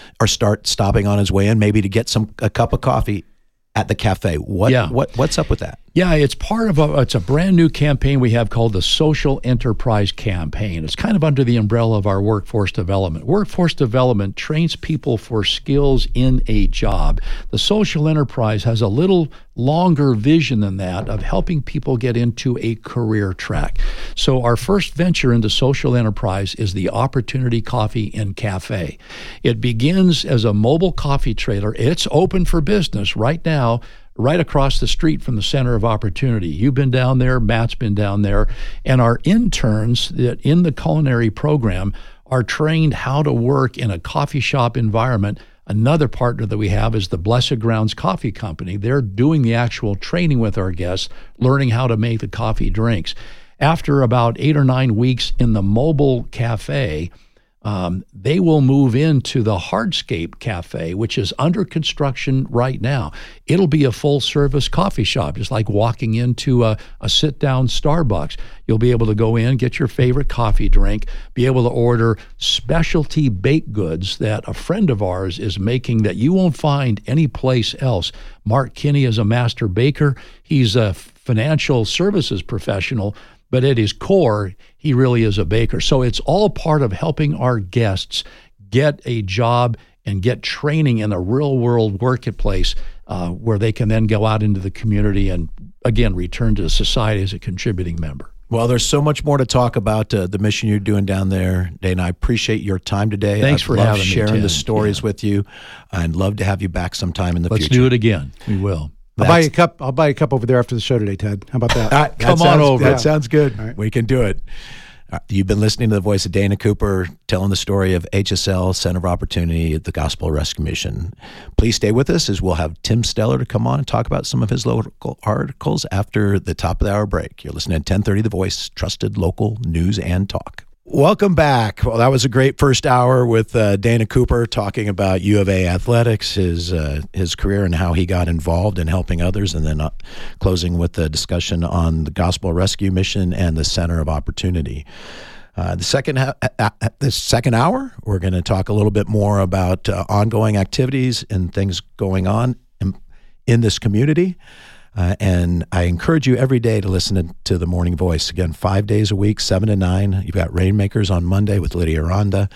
A: on his way in, maybe to get a cup of coffee at the cafe. What's up with that?
C: Yeah, it's part of it's a brand new campaign we have called the Social Enterprise Campaign. It's kind of under the umbrella of our workforce development. Workforce development trains people for skills in a job. The social enterprise has a little longer vision than that of helping people get into a career track. So our first venture into social enterprise is the Opportunity Coffee and Cafe. It begins as a mobile coffee trailer. It's open for business right now, right across the street from the Center of Opportunity. You've been down there, Matt's been down there, and our interns that in the culinary program are trained how to work in a coffee shop environment. Another partner that we have is the Blessed Grounds Coffee Company. They're doing the actual training with our guests, learning how to make the coffee drinks. After about 8 or 9 weeks in the mobile cafe, they will move into the Hardscape Cafe, which is under construction right now. It'll be a full-service coffee shop, just like walking into a sit-down Starbucks. You'll be able to go in, get your favorite coffee drink, be able to order specialty baked goods that a friend of ours is making that you won't find anyplace else. Mark Kinney is a master baker. He's a financial services professional, but at his core, he really is a baker. So it's all part of helping our guests get a job and get training in a real-world workplace where they can then go out into the community and, again, return to society as a contributing member.
A: Well, there's so much more to talk about the mission you're doing down there, Dana. I appreciate your time today.
C: Thanks for having me,
A: sharing the
C: Ted.
A: stories with you. I'd love to have you back sometime in the future.
C: Let's do it again. We will.
B: I'll buy you a cup. I'll buy you a cup over there after the show today, Ted. How about that?
C: Come on over.
A: That sounds good.
B: Right.
A: We can do it. You've been listening to the voice of Dana Cooper, telling the story of HSL, Center of Opportunity at the Gospel Rescue Mission. Please stay with us as we'll have Tim Steller to come on and talk about some of his local articles after the top of the hour break. You're listening to 1030 The Voice, trusted local news and talk. Welcome back. Well, that was a great first hour with Dana Cooper talking about U of A athletics, his career and how he got involved in helping others, and then closing with the discussion on the Gospel Rescue Mission and the Center of Opportunity. The second hour, we're going to talk a little bit more about ongoing activities and things going on in this community. And I encourage you every day to listen to The Morning Voice. Again, 5 days a week, 7 to 9. You've got Rainmakers on Monday with Lydia Aranda.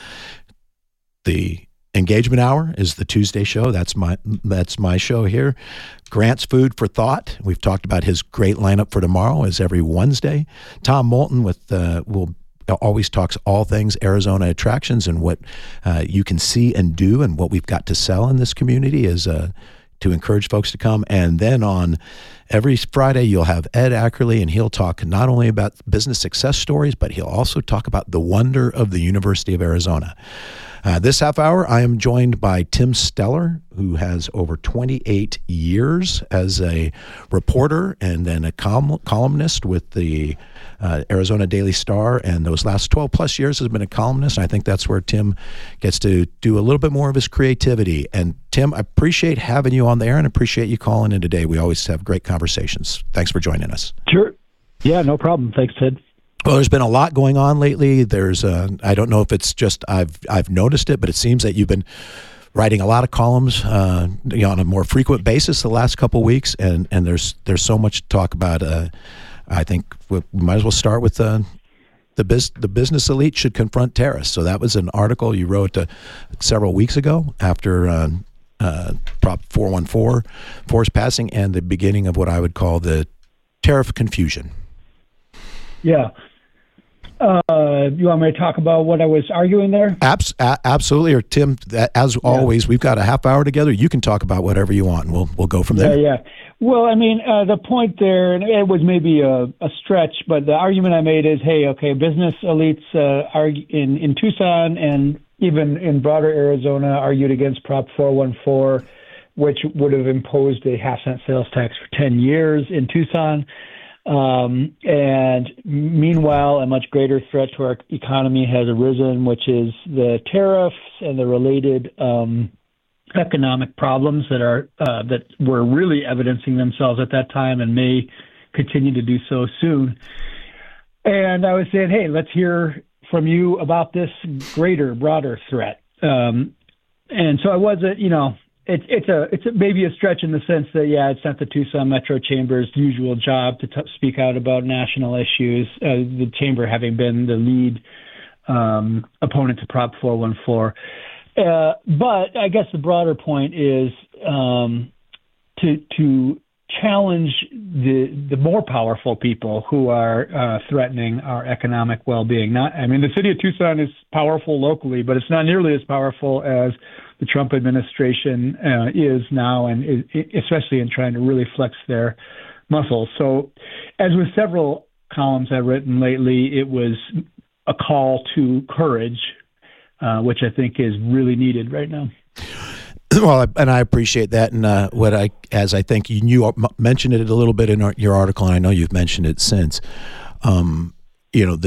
A: The Engagement Hour is the Tuesday show. That's my show here. Grant's Food for Thought. We've talked about his great lineup for tomorrow is every Wednesday. Tom Moulton will always talks all things Arizona attractions and what you can see and do and what we've got to sell in this community is to encourage folks to come. And then on every Friday, you'll have Ed Ackerley, and he'll talk not only about business success stories, but he'll also talk about the wonder of the University of Arizona. This half hour, I am joined by Tim Steller, who has over 28 years as a reporter and then a columnist with the Arizona Daily Star, and those last 12 plus years has been a columnist. And I think that's where Tim gets to do a little bit more of his creativity. And Tim, I appreciate having you on the air and appreciate you calling in today. We always have great conversations. Thanks for joining us.
D: Sure. Yeah, no problem. Thanks, Ted.
A: Well, there's been a lot going on lately. There's I don't know if it's just I've noticed it, but it seems that you've been writing a lot of columns on a more frequent basis the last couple of weeks, and there's so much to talk about. I think we might as well start with the business elite should confront terrorists. So that was an article you wrote several weeks ago after Prop 414's passing and the beginning of what I would call the tariff confusion.
D: Yeah. You want me to talk about what I was arguing there?
A: Absolutely. Or Tim, as always, we've got a half hour together. You can talk about whatever you want, and we'll go from there.
D: Yeah. Well, I mean, the point there, and it was maybe a stretch, but the argument I made is, hey, okay, business elites in Tucson and even in broader Arizona argued against Prop 414, which would have imposed a half-cent sales tax for 10 years in Tucson. And meanwhile, a much greater threat to our economy has arisen, which is the tariffs and the related economic problems that were really evidencing themselves at that time and may continue to do so soon. And I was saying, hey, let's hear from you about this greater, broader threat. And so I wasn't, it's maybe a stretch in the sense that, it's not the Tucson Metro Chamber's usual job to speak out about national issues, the Chamber having been the lead opponent to Prop 414. But I guess the broader point is to challenge the more powerful people who are threatening our economic well-being. The city of Tucson is powerful locally, but it's not nearly as powerful as the Trump administration is now, and especially in trying to really flex their muscles. So, as with several columns I've written lately, it was a call to courage, which I think is really needed right now.
A: Well, and I appreciate that. And as I think you mentioned it a little bit in your article, and I know you've mentioned it since,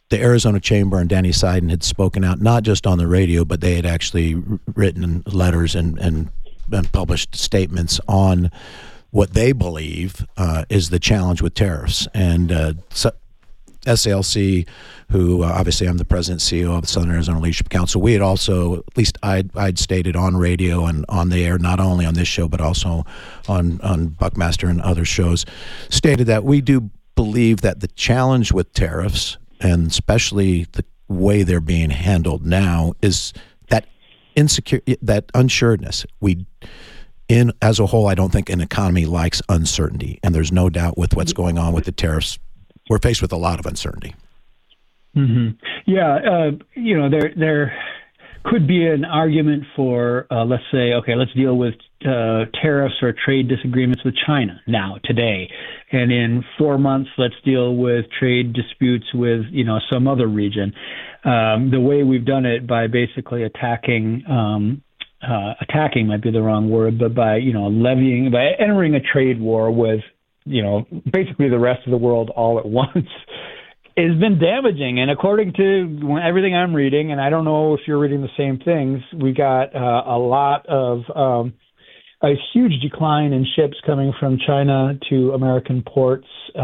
A: the Arizona Chamber and Danny Seiden had spoken out, not just on the radio, but they had actually written letters and published statements on what they believe is the challenge with tariffs. And SALC, who obviously I'm the president and CEO of the Southern Arizona Leadership Council, we had also, at least I'd stated on radio and on the air, not only on this show, but also on Buckmaster and other shows, stated that we do believe that the challenge with tariffs, and especially the way they're being handled now, is that that unsureness. As a whole, I don't think an economy likes uncertainty, and there's no doubt with what's going on with the tariffs, we're faced with a lot of uncertainty.
D: Mm-hmm. Yeah, there could be an argument for, let's say, okay, let's deal with tariffs or trade disagreements with China now, today. And in 4 months, let's deal with trade disputes with, some other region. The way we've done it by basically attacking might be the wrong word, but by entering a trade war with, basically the rest of the world all at once, has been damaging. And according to everything I'm reading, and I don't know if you're reading the same things, we got a lot of a huge decline in ships coming from China to American ports,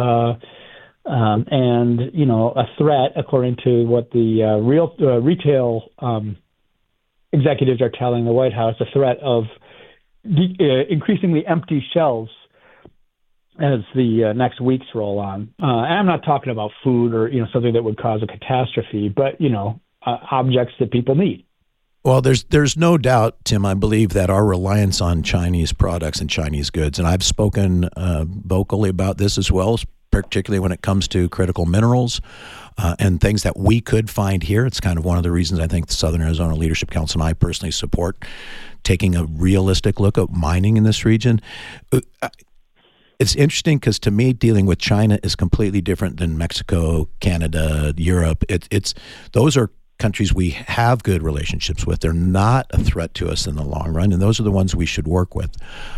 D: and a threat, according to what the retail executives are telling the White House, a threat of increasingly empty shelves as the next weeks roll on. And I'm not talking about food or something that would cause a catastrophe, but objects that people need.
A: Well, there's no doubt, Tim, I believe that our reliance on Chinese products and Chinese goods, and I've spoken vocally about this as well, particularly when it comes to critical minerals and things that we could find here. It's kind of one of the reasons I think the Southern Arizona Leadership Council and I personally support taking a realistic look at mining in this region. It's interesting because to me, dealing with China is completely different than Mexico, Canada, Europe. Those are countries we have good relationships with. They're not a threat to us in the long run, and those are the ones we should work with.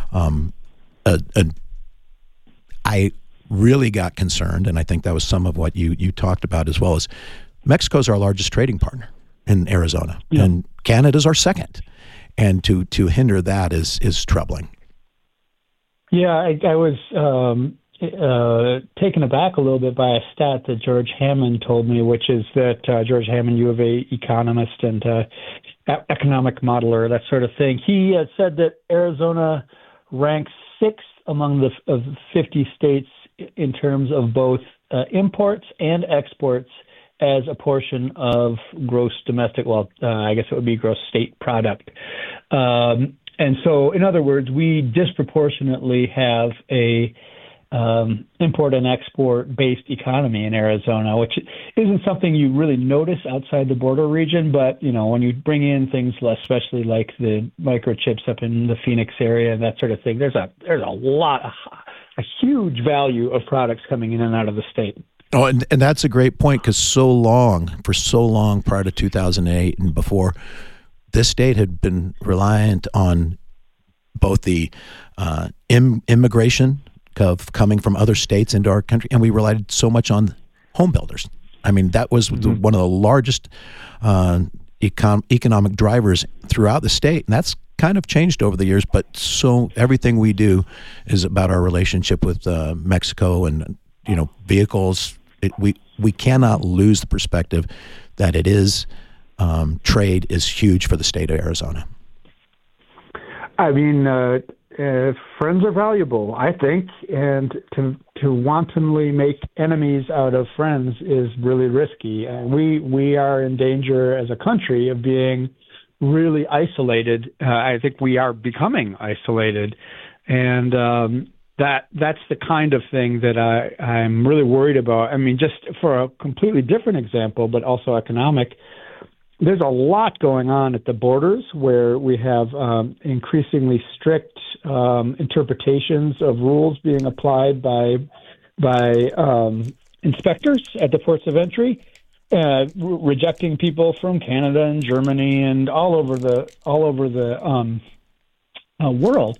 A: I really got concerned, and I think that was some of what you talked about as well, as Mexico's our largest trading partner in Arizona, and Canada's our second. And to hinder that is troubling.
D: Yeah, I was taken aback a little bit by a stat that George Hammond told me, which is that George Hammond, U of A economist and economic modeler, that sort of thing. He said that Arizona ranks sixth among the 50 states in terms of both imports and exports as a portion of gross domestic, I guess it would be gross state product. And so, in other words, we disproportionately have a import and export based economy in Arizona, which isn't something you really notice outside the border region. But, when you bring in things especially like the microchips up in the Phoenix area and that sort of thing, there's a huge value of products coming in and out of the state.
A: Oh, and that's a great point, because for so long prior to 2008 and before, this state had been reliant on both the immigration of coming from other states into our country, and we relied so much on home builders. I mean, that was one of the largest economic drivers throughout the state, and that's kind of changed over the years. But so everything we do is about our relationship with Mexico, and vehicles. We cannot lose the perspective that it is. Trade is huge for the state of Arizona.
D: I mean, friends are valuable, I think, and to wantonly make enemies out of friends is really risky. And we are in danger as a country of being really isolated. I think we are becoming isolated, and that's the kind of thing that I'm really worried about. I mean, just for a completely different example, but also economic, there's a lot going on at the borders where we have increasingly strict interpretations of rules being applied by inspectors at the ports of entry, rejecting people from Canada and Germany and all over the world.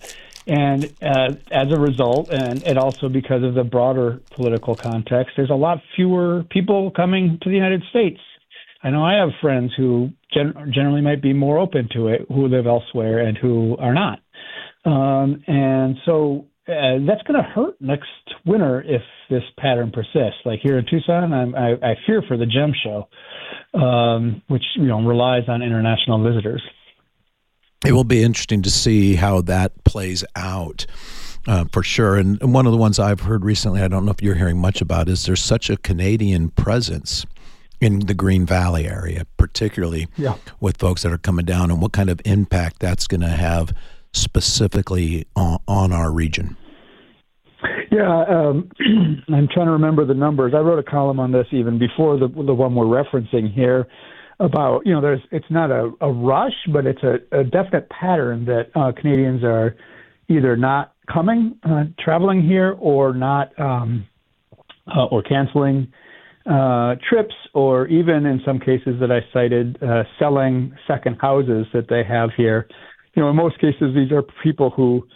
D: And as a result, and also because of the broader political context, there's a lot fewer people coming to the United States. I know I have friends who generally might be more open to it, who live elsewhere and who are not. And so that's going to hurt next winter if this pattern persists. Like here in Tucson, I fear for the GEM show, which relies on international visitors.
A: It will be interesting to see how that plays out, for sure. And one of the ones I've heard recently, I don't know if you're hearing much about, is there's such a Canadian presence in the Green Valley area, particularly with folks that are coming down, and what kind of impact that's going to have specifically on our region.
D: Yeah, I'm trying to remember the numbers. I wrote a column on this even before the one we're referencing here about, it's not a rush, but it's a definite pattern that Canadians are either not coming, traveling here, or not, or canceling trips, or even in some cases that I cited, selling second houses that they have here. In most cases, these are people who,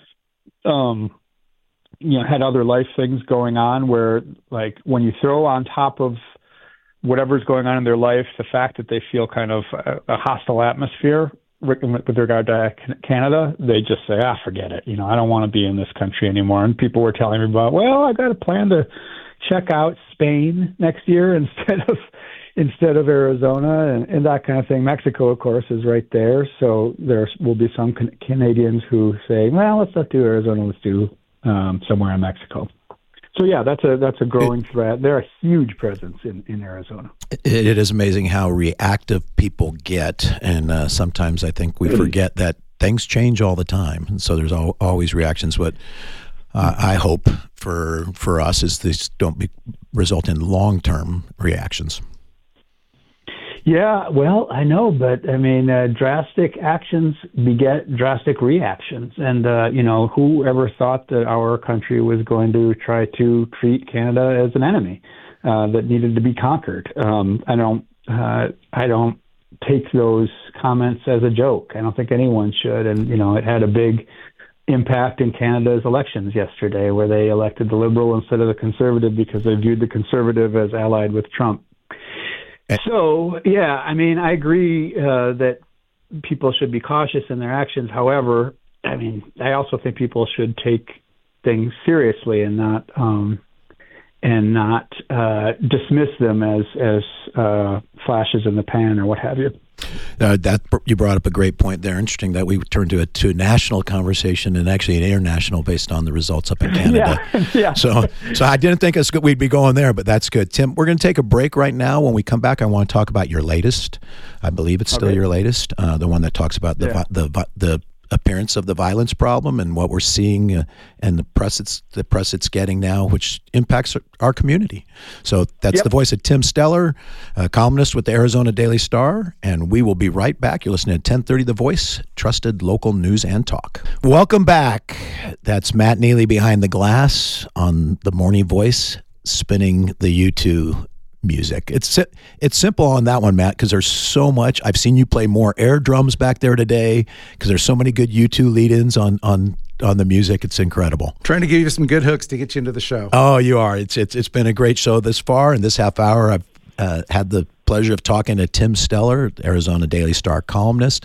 D: had other life things going on where, like, when you throw on top of whatever's going on in their life, the fact that they feel kind of a hostile atmosphere with regard to Canada, they just say, forget it. I don't want to be in this country anymore. And people were telling me about, well, I got a plan to check out Spain next year instead of Arizona and that kind of thing. Mexico, of course, is right there. So there will be some Canadians who say, well, let's not do Arizona, let's do somewhere in Mexico. So yeah, that's a growing threat. They're a huge presence in Arizona.
A: It is amazing how reactive people get, and sometimes I think we forget that things change all the time, and so there's always reactions. What I hope for us is these don't result in long-term reactions.
D: Yeah, well, I know, but I mean, drastic actions beget drastic reactions. And, whoever thought that our country was going to try to treat Canada as an enemy that needed to be conquered? I don't take those comments as a joke. I don't think anyone should. And, it had a big impact in Canada's elections yesterday, where they elected the Liberal instead of the Conservative because they viewed the Conservative as allied with Trump. So, yeah, I mean, I agree that people should be cautious in their actions. However, I mean, I also think people should take things seriously and not dismiss them as flashes in the pan or what have you.
A: That you brought up a great point there. Interesting that we turned to a national conversation and actually an international based on the results up in Canada.
D: Yeah.
A: So I didn't think we'd be going there, but that's good. Tim, we're going to take a break right now. When we come back, I want to talk about your latest. I believe it's still your latest, the one that talks about the appearance of the violence problem and what we're seeing and the press it's getting now, which impacts our community. So that's the voice of Tim Steller, a columnist with the Arizona Daily Star, and we will be right back. You're listening to 1030 The Voice, trusted local news and talk. Welcome back. That's Matt Neely behind the glass on the Morning Voice, spinning the U2 music. It's simple on that one, Matt, because there's so much. I've seen you play more air drums back there today because there's so many good U2 lead-ins on the music. It's incredible.
B: Trying to give you some good hooks to get you into the show.
A: Oh, you are. It's been a great show this far. In this half hour, I've had the pleasure of talking to Tim Steller, Arizona Daily Star columnist,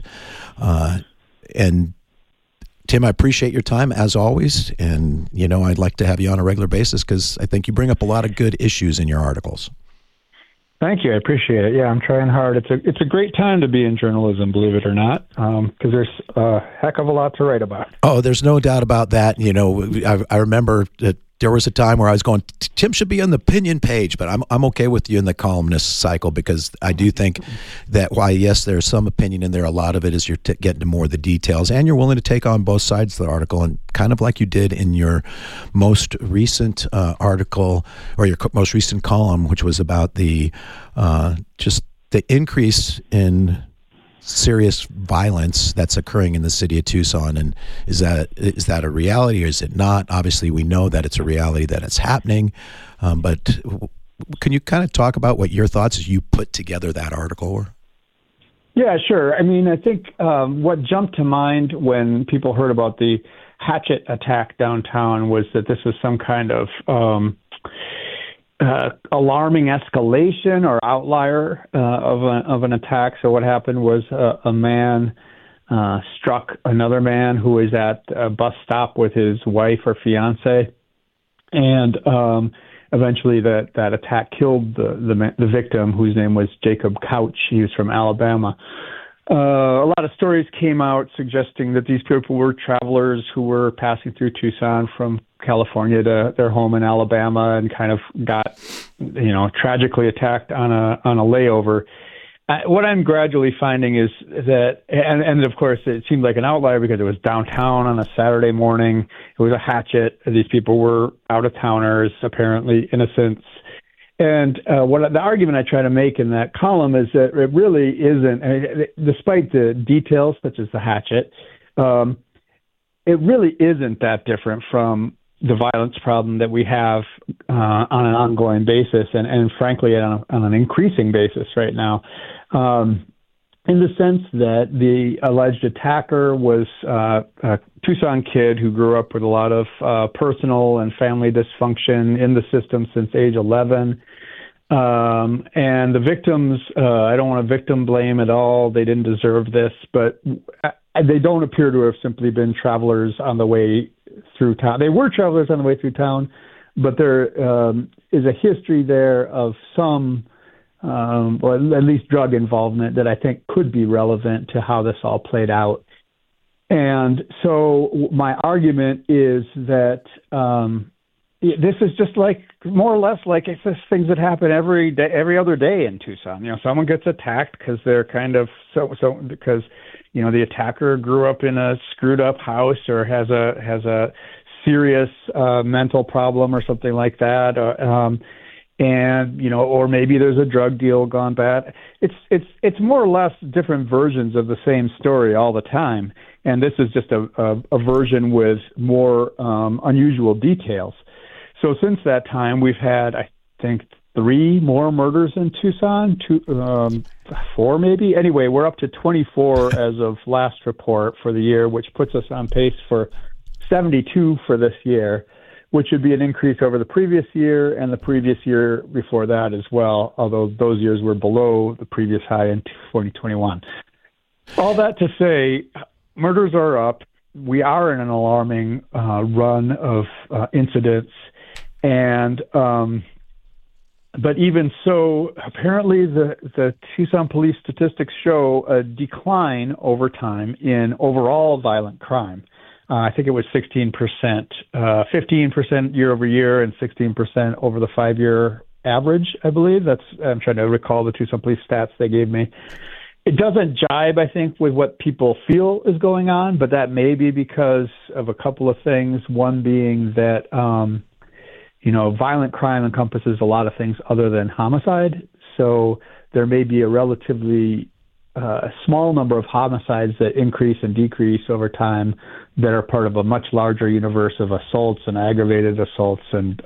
A: and Tim, I appreciate your time as always, and I'd like to have you on a regular basis because I think you bring up a lot of good issues in your articles.
D: Thank you. I appreciate it. Yeah, I'm trying hard. It's a great time to be in journalism, believe it or not, because there's a heck of a lot to write about.
A: Oh, there's no doubt about that. I remember that there was a time where I was going, Tim should be on the opinion page, but I'm okay with you in the columnist cycle because I do think that yes, there's some opinion in there. A lot of it is you're getting to more of the details, and you're willing to take on both sides of the article, and kind of like you did in your most recent article or your most recent column, which was about the just the increase in serious violence that's occurring in the city of Tucson. And is that a reality or is it not? Obviously, we know that it's a reality, that it's happening. But can you kind of talk about what your thoughts as you put together that article were?
D: Yeah, sure. I mean, I think what jumped to mind when people heard about the hatchet attack downtown was that this was some kind of alarming escalation or outlier of an attack. So what happened was a man struck another man who was at a bus stop with his wife or fiance, and eventually that attack killed the victim, whose name was Jacob Couch. He was from Alabama. A lot of stories came out suggesting that these people were travelers who were passing through Tucson from California to their home in Alabama and kind of got, tragically attacked on a layover. What I'm gradually finding is that, and of course it seemed like an outlier because it was downtown on a Saturday morning. It was a hatchet. These people were out-of-towners, apparently innocents. And what the argument I try to make in that column is that it really isn't, despite the details such as the hatchet, it really isn't that different from the violence problem that we have on an ongoing basis, and frankly on an increasing basis right now, in the sense that the alleged attacker was a Tucson kid who grew up with a lot of personal and family dysfunction in the system since age 11. And the victims, I don't want to victim blame at all. They didn't deserve this, but they don't appear to have simply been travelers on the way through town. They were travelers on the way through town, but there is a history there of some, or at least drug involvement that I think could be relevant to how this all played out. And so my argument is that this is just like more or less like it's just things that happen every day, every other day in Tucson. Someone gets attacked because they're kind of because the attacker grew up in a screwed up house or has a serious mental problem or something like that, and or maybe there's a drug deal gone bad. It's more or less different versions of the same story all the time, and this is just a version with more unusual details. So since that time, we've had, I think, 3 more murders in Tucson, 4 maybe. Anyway, we're up to 24 as of last report for the year, which puts us on pace for 72 for this year, which would be an increase over the previous year and the previous year before that as well, although those years were below the previous high in 2021. All that to say, murders are up. We are in an alarming run of incidents. And but even so, apparently the Tucson police statistics show a decline over time in overall violent crime. I think it was 16%, 15% year over year, and 16% over the 5-year average, I believe. I'm trying to recall the Tucson police stats they gave me. It doesn't jibe, I think, with what people feel is going on, but that may be because of a couple of things. One being that violent crime encompasses a lot of things other than homicide. So there may be a relatively small number of homicides that increase and decrease over time that are part of a much larger universe of assaults and aggravated assaults and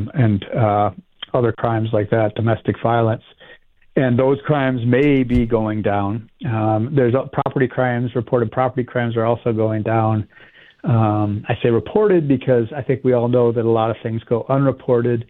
D: other crimes like that, domestic violence. And those crimes may be going down. There's property crimes, reported property crimes are also going down. I say reported because I think we all know that a lot of things go unreported.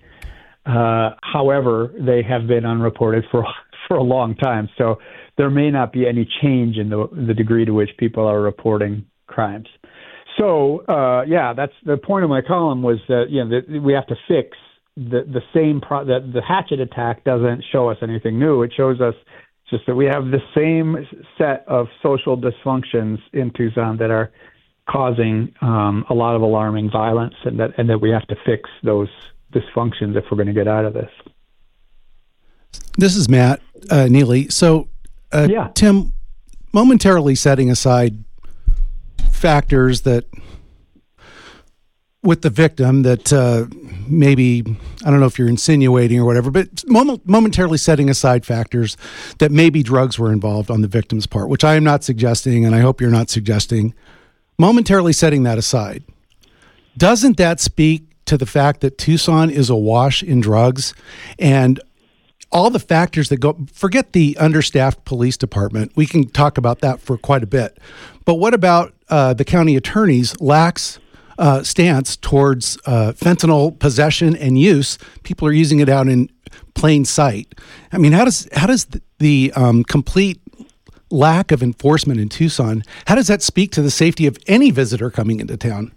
D: However, they have been unreported for a long time. So there may not be any change in the degree to which people are reporting crimes. So, that's the point of my column was that, that we have to fix the same that the hatchet attack doesn't show us anything new. It shows us just that we have the same set of social dysfunctions in Tucson that are causing a lot of alarming violence, and that we have to fix those dysfunctions if we're going to get out of this.
B: This is Matt Neely. So, Tim, momentarily setting aside factors that with the victim that maybe, I don't know if you're insinuating or whatever, but momentarily setting aside factors that maybe drugs were involved on the victim's part, which I am not suggesting, and I hope you're not suggesting. Momentarily setting that aside, doesn't that speak to the fact that Tucson is awash in drugs and all the factors that go, forget the understaffed police department. We can talk about that for quite a bit. But what about the county attorney's lax stance towards fentanyl possession and use. People are using it out in plain sight. I mean, how does the complete lack of enforcement in Tucson, how does that speak to the safety of any visitor coming into town?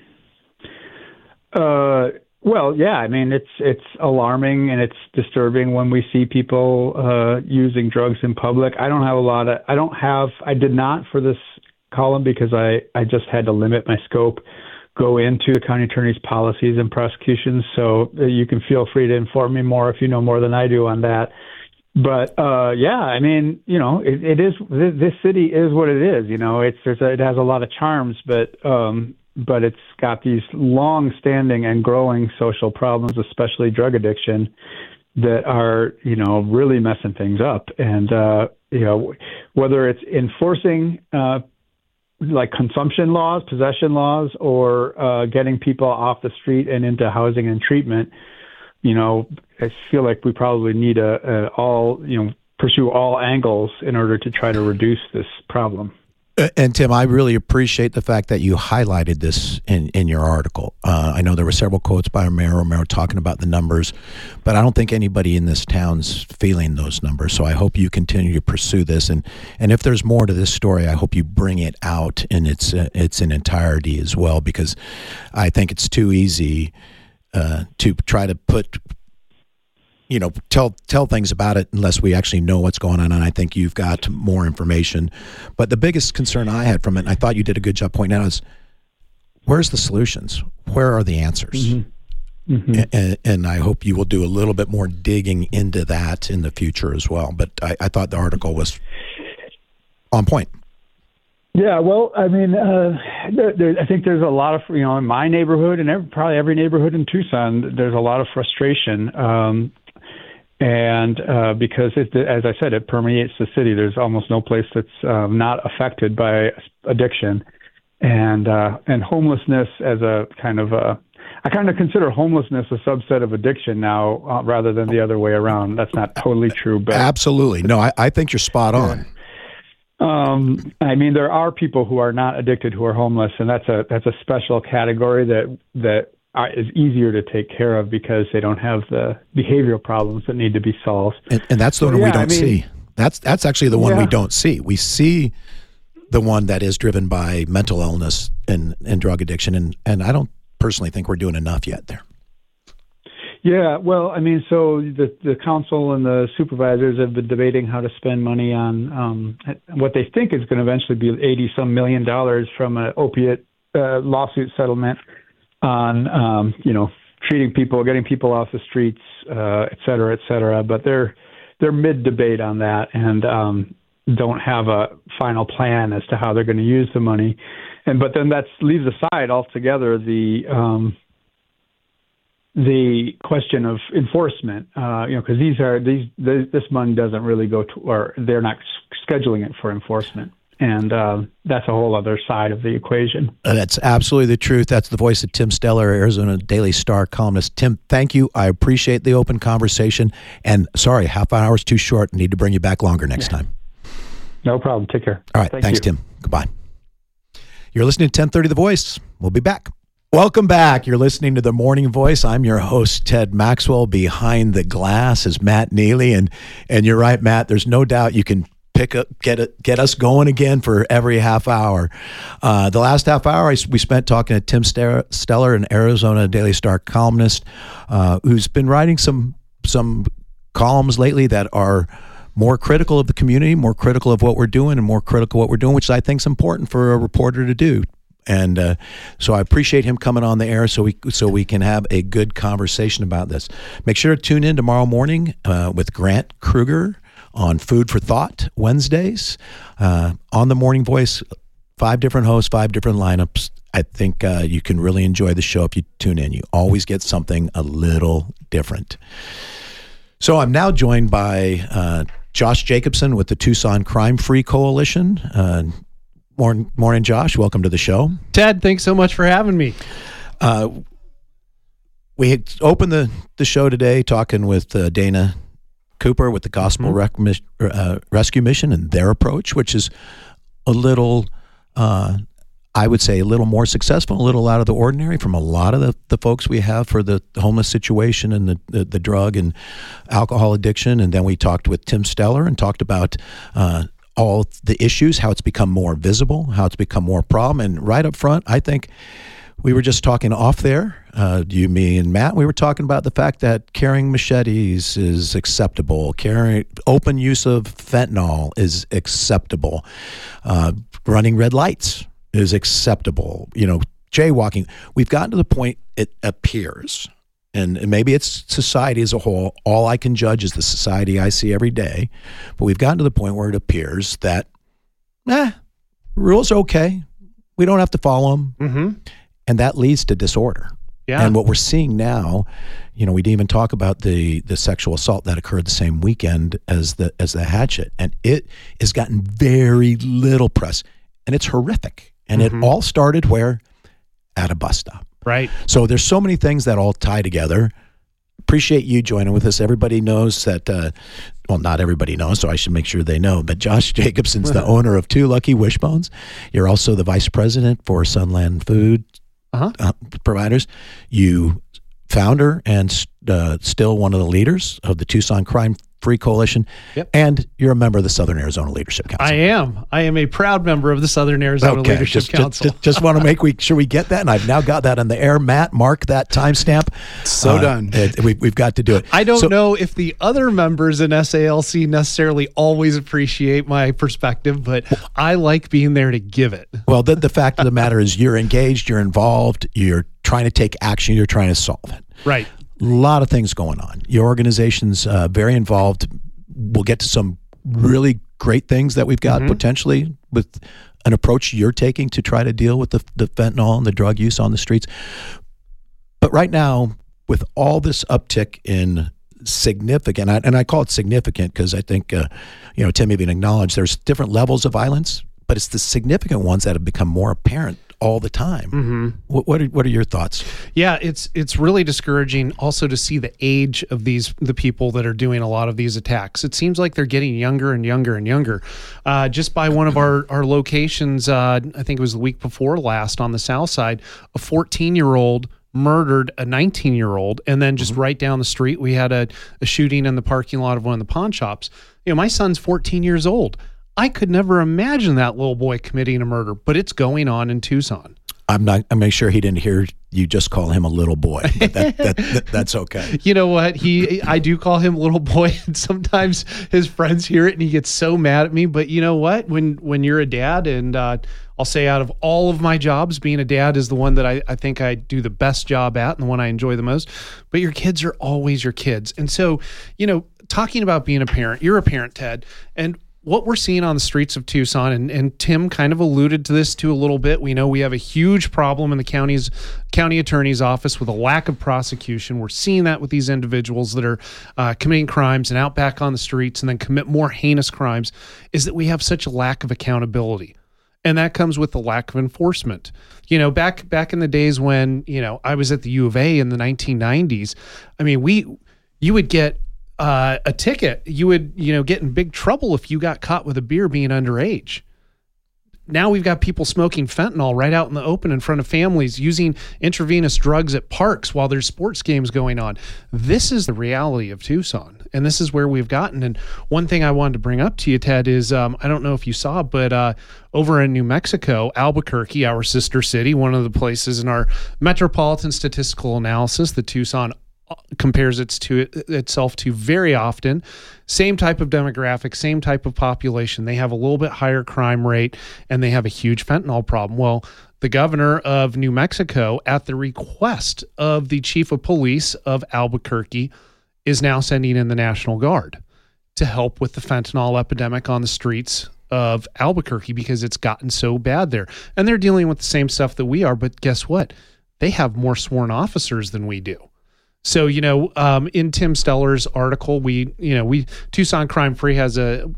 D: Well, yeah, I mean, it's alarming and it's disturbing when we see people using drugs in public. I did not for this column because I just had to limit my scope, go into the county attorney's policies and prosecutions. So you can feel free to inform me more if you know more than I do on that. But yeah, I mean, it is, this city is what it is. It has a lot of charms, but it's got these long-standing and growing social problems, especially drug addiction, that are really messing things up. And whether it's enforcing like consumption laws, possession laws, or getting people off the street and into housing and treatment, I feel like we probably need pursue all angles in order to try to reduce this problem.
A: And Tim, I really appreciate the fact that you highlighted this in your article. I know there were several quotes by Mayor Romero talking about the numbers, but I don't think anybody in this town's feeling those numbers. So I hope you continue to pursue this. And if there's more to this story, I hope you bring it out in its entirety as well, because I think it's too easy to try to put, tell things about it unless we actually know what's going on. And I think you've got more information. But the biggest concern I had from it, and I thought you did a good job pointing out, is where's the solutions? Where are the answers? Mm-hmm. Mm-hmm. And I hope you will do a little bit more digging into that in the future as well. But I thought the article was on point.
D: Yeah, well, I mean, I think there's a lot of, in my neighborhood and probably every neighborhood in Tucson, there's a lot of frustration. And because, as I said, it permeates the city. There's almost no place that's not affected by addiction. And homelessness as a I kind of consider homelessness a subset of addiction now rather than the other way around. That's not totally true. But
A: absolutely. No, I think you're spot on.
D: I mean, there are people who are not addicted who are homeless, and that's a special category that is easier to take care of because they don't have the behavioral problems that need to be solved.
A: And that's the one we don't see. That's actually the one we don't see. We see the one that is driven by mental illness and drug addiction, and I don't personally think we're doing enough yet there.
D: Yeah, well, I mean, so the council and the supervisors have been debating how to spend money on what they think is going to eventually be $80-some million from an opiate lawsuit settlement on, treating people, getting people off the streets, et cetera, et cetera. But they're mid-debate on that and don't have a final plan as to how they're going to use the money. But then that leaves aside altogether the question of enforcement, because this money doesn't really go to, or they're not scheduling it for enforcement. And that's a whole other side of the equation.
A: That's absolutely the truth. That's the voice of Tim Steller, Arizona Daily Star columnist. Tim, thank you. I appreciate the open conversation. And sorry, half an hour is too short. Need to bring you back longer next time.
D: No problem. Take care.
A: All right. Thanks, Tim. Goodbye. You're listening to 1030 The Voice. We'll be back. Welcome back. You're listening to The Morning Voice. I'm your host, Ted Maxwell. Behind the glass is Matt Neely. And you're right, Matt, there's no doubt you can get us going again for every half hour. The last half hour we spent talking to Tim Steller, an Arizona Daily Star columnist, who's been writing some columns lately that are more critical of the community, more critical of what we're doing, and more critical of what we're doing, which I think is important for a reporter to do. And so I appreciate him coming on the air so we can have a good conversation about this. Make sure to tune in tomorrow morning with Grant Kruger on Food for Thought Wednesdays on The Morning Voice. 5 different hosts, 5 different lineups. I think you can really enjoy the show if you tune in. You always get something a little different. So I'm now joined by Josh Jacobson with the Tucson Crime Free Coalition. Morning, Josh. Welcome to the show.
E: Ted, thanks so much for having me.
A: We had opened the show today talking with Dana Cooper with the Gospel Rescue Mission and their approach, which is a little I would say a little more successful, a little out of the ordinary from a lot of the folks we have for the homeless situation and the drug and alcohol addiction. And then we talked with Tim Steller and talked about all the issues, how it's become more visible, how it's become more problem. And right up front, I think we were just talking off there, you, me, and Matt. We were talking about the fact that carrying machetes is acceptable. Carrying open use of fentanyl is acceptable. Running red lights is acceptable. Jaywalking. We've gotten to the point, it appears, and maybe it's society as a whole. All I can judge is the society I see every day. But we've gotten to the point where it appears that, rules are okay. We don't have to follow them. Mm-hmm. And that leads to disorder. Yeah. And what we're seeing now, we didn't even talk about the sexual assault that occurred the same weekend as the hatchet. And it has gotten very little press. And it's horrific. And it all started where? At a bus stop.
E: Right.
A: So there's so many things that all tie together. Appreciate you joining with us. Everybody knows that, not everybody knows, so I should make sure they know, but Josh Jacobson's the owner of Two Lucky Wishbones. You're also the vice president for Sunland Food Providers. You founder and still one of the leaders of the Tucson Crime Free Coalition. Yep. And you're a member of the Southern Arizona Leadership Council.
E: I am a proud member of the Southern Arizona Leadership Council.
A: Just want to make sure we get that, and I've now got that on the air. Matt, mark that timestamp.
B: Done.
A: We've got to do it.
E: I don't know if the other members in SALC necessarily always appreciate my perspective, but I like being there to give it.
A: Well, the fact of the matter is you're engaged, you're involved, you're trying to take action, you're trying to solve it.
E: Right.
A: A lot of things going on. Your organization's very involved. We'll get to some really great things that we've got potentially with an approach you're taking to try to deal with the fentanyl and the drug use on the streets. But right now, with all this uptick in significant, and I call it significant because I think, Tim even acknowledged there's different levels of violence, but it's the significant ones that have become more apparent all the time. Mm-hmm. What are your thoughts?
E: Yeah, it's really discouraging also to see the age of the people that are doing a lot of these attacks. It seems like they're getting younger and younger and younger. Just by one of our locations, I think it was the week before last on the south side, a 14-year-old murdered a 19-year-old, and then just right down the street we had a shooting in the parking lot of one of the pawn shops. My son's 14 years old. I could never imagine that little boy committing a murder, but it's going on in Tucson.
A: I'm making sure he didn't hear you just call him a little boy, but that's okay.
E: You know what? I do call him little boy, and sometimes his friends hear it and he gets so mad at me. But you know what? When you're a dad, and I'll say out of all of my jobs, being a dad is the one that I think I do the best job at and the one I enjoy the most. But your kids are always your kids. And so, talking about being a parent, you're a parent, Ted, and what we're seeing on the streets of Tucson, and Tim kind of alluded to this too a little bit. We know we have a huge problem in the county attorney's office with a lack of prosecution. We're seeing that with these individuals that are committing crimes and out back on the streets and then commit more heinous crimes, is that we have such a lack of accountability. And that comes with the lack of enforcement. Back in the days when, I was at the U of A in the 1990s, I mean, you would get a ticket. You would, get in big trouble if you got caught with a beer being underage. Now we've got people smoking fentanyl right out in the open in front of families, using intravenous drugs at parks while there's sports games going on. This is the reality of Tucson, and this is where we've gotten. And one thing I wanted to bring up to you, Ted, is I don't know if you saw, but over in New Mexico, Albuquerque, our sister city, one of the places in our metropolitan statistical analysis that Tucson compares itself to very often. Same type of demographic, same type of population. They have a little bit higher crime rate, and they have a huge fentanyl problem. Well, the governor of New Mexico, at the request of the chief of police of Albuquerque, is now sending in the National Guard to help with the fentanyl epidemic on the streets of Albuquerque because it's gotten so bad there. And they're dealing with the same stuff that we are, but guess what? They have more sworn officers than we do. So, in Tim Steller's article, we Tucson Crime Free has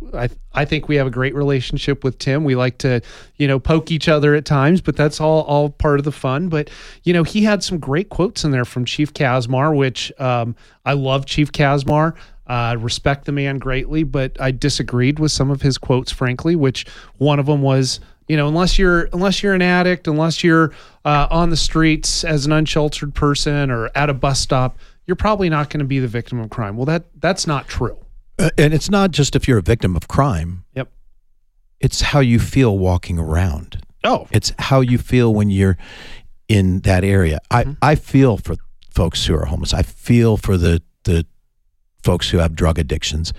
E: I think we have a great relationship with Tim. We like to, poke each other at times, but that's all part of the fun. But, he had some great quotes in there from Chief Kazmar, which I love Chief Kazmar. Respect the man greatly, but I disagreed with some of his quotes, frankly, which one of them was, You know, unless you're an addict, unless you're on the streets as an unsheltered person or at a bus stop, you're probably not going to be the victim of crime. Well, that's not true.
A: And it's not just if you're a victim of crime.
E: Yep.
A: It's how you feel walking around.
E: Oh.
A: It's how you feel when you're in that area. I feel for folks who are homeless. I feel for the folks who have drug addictions.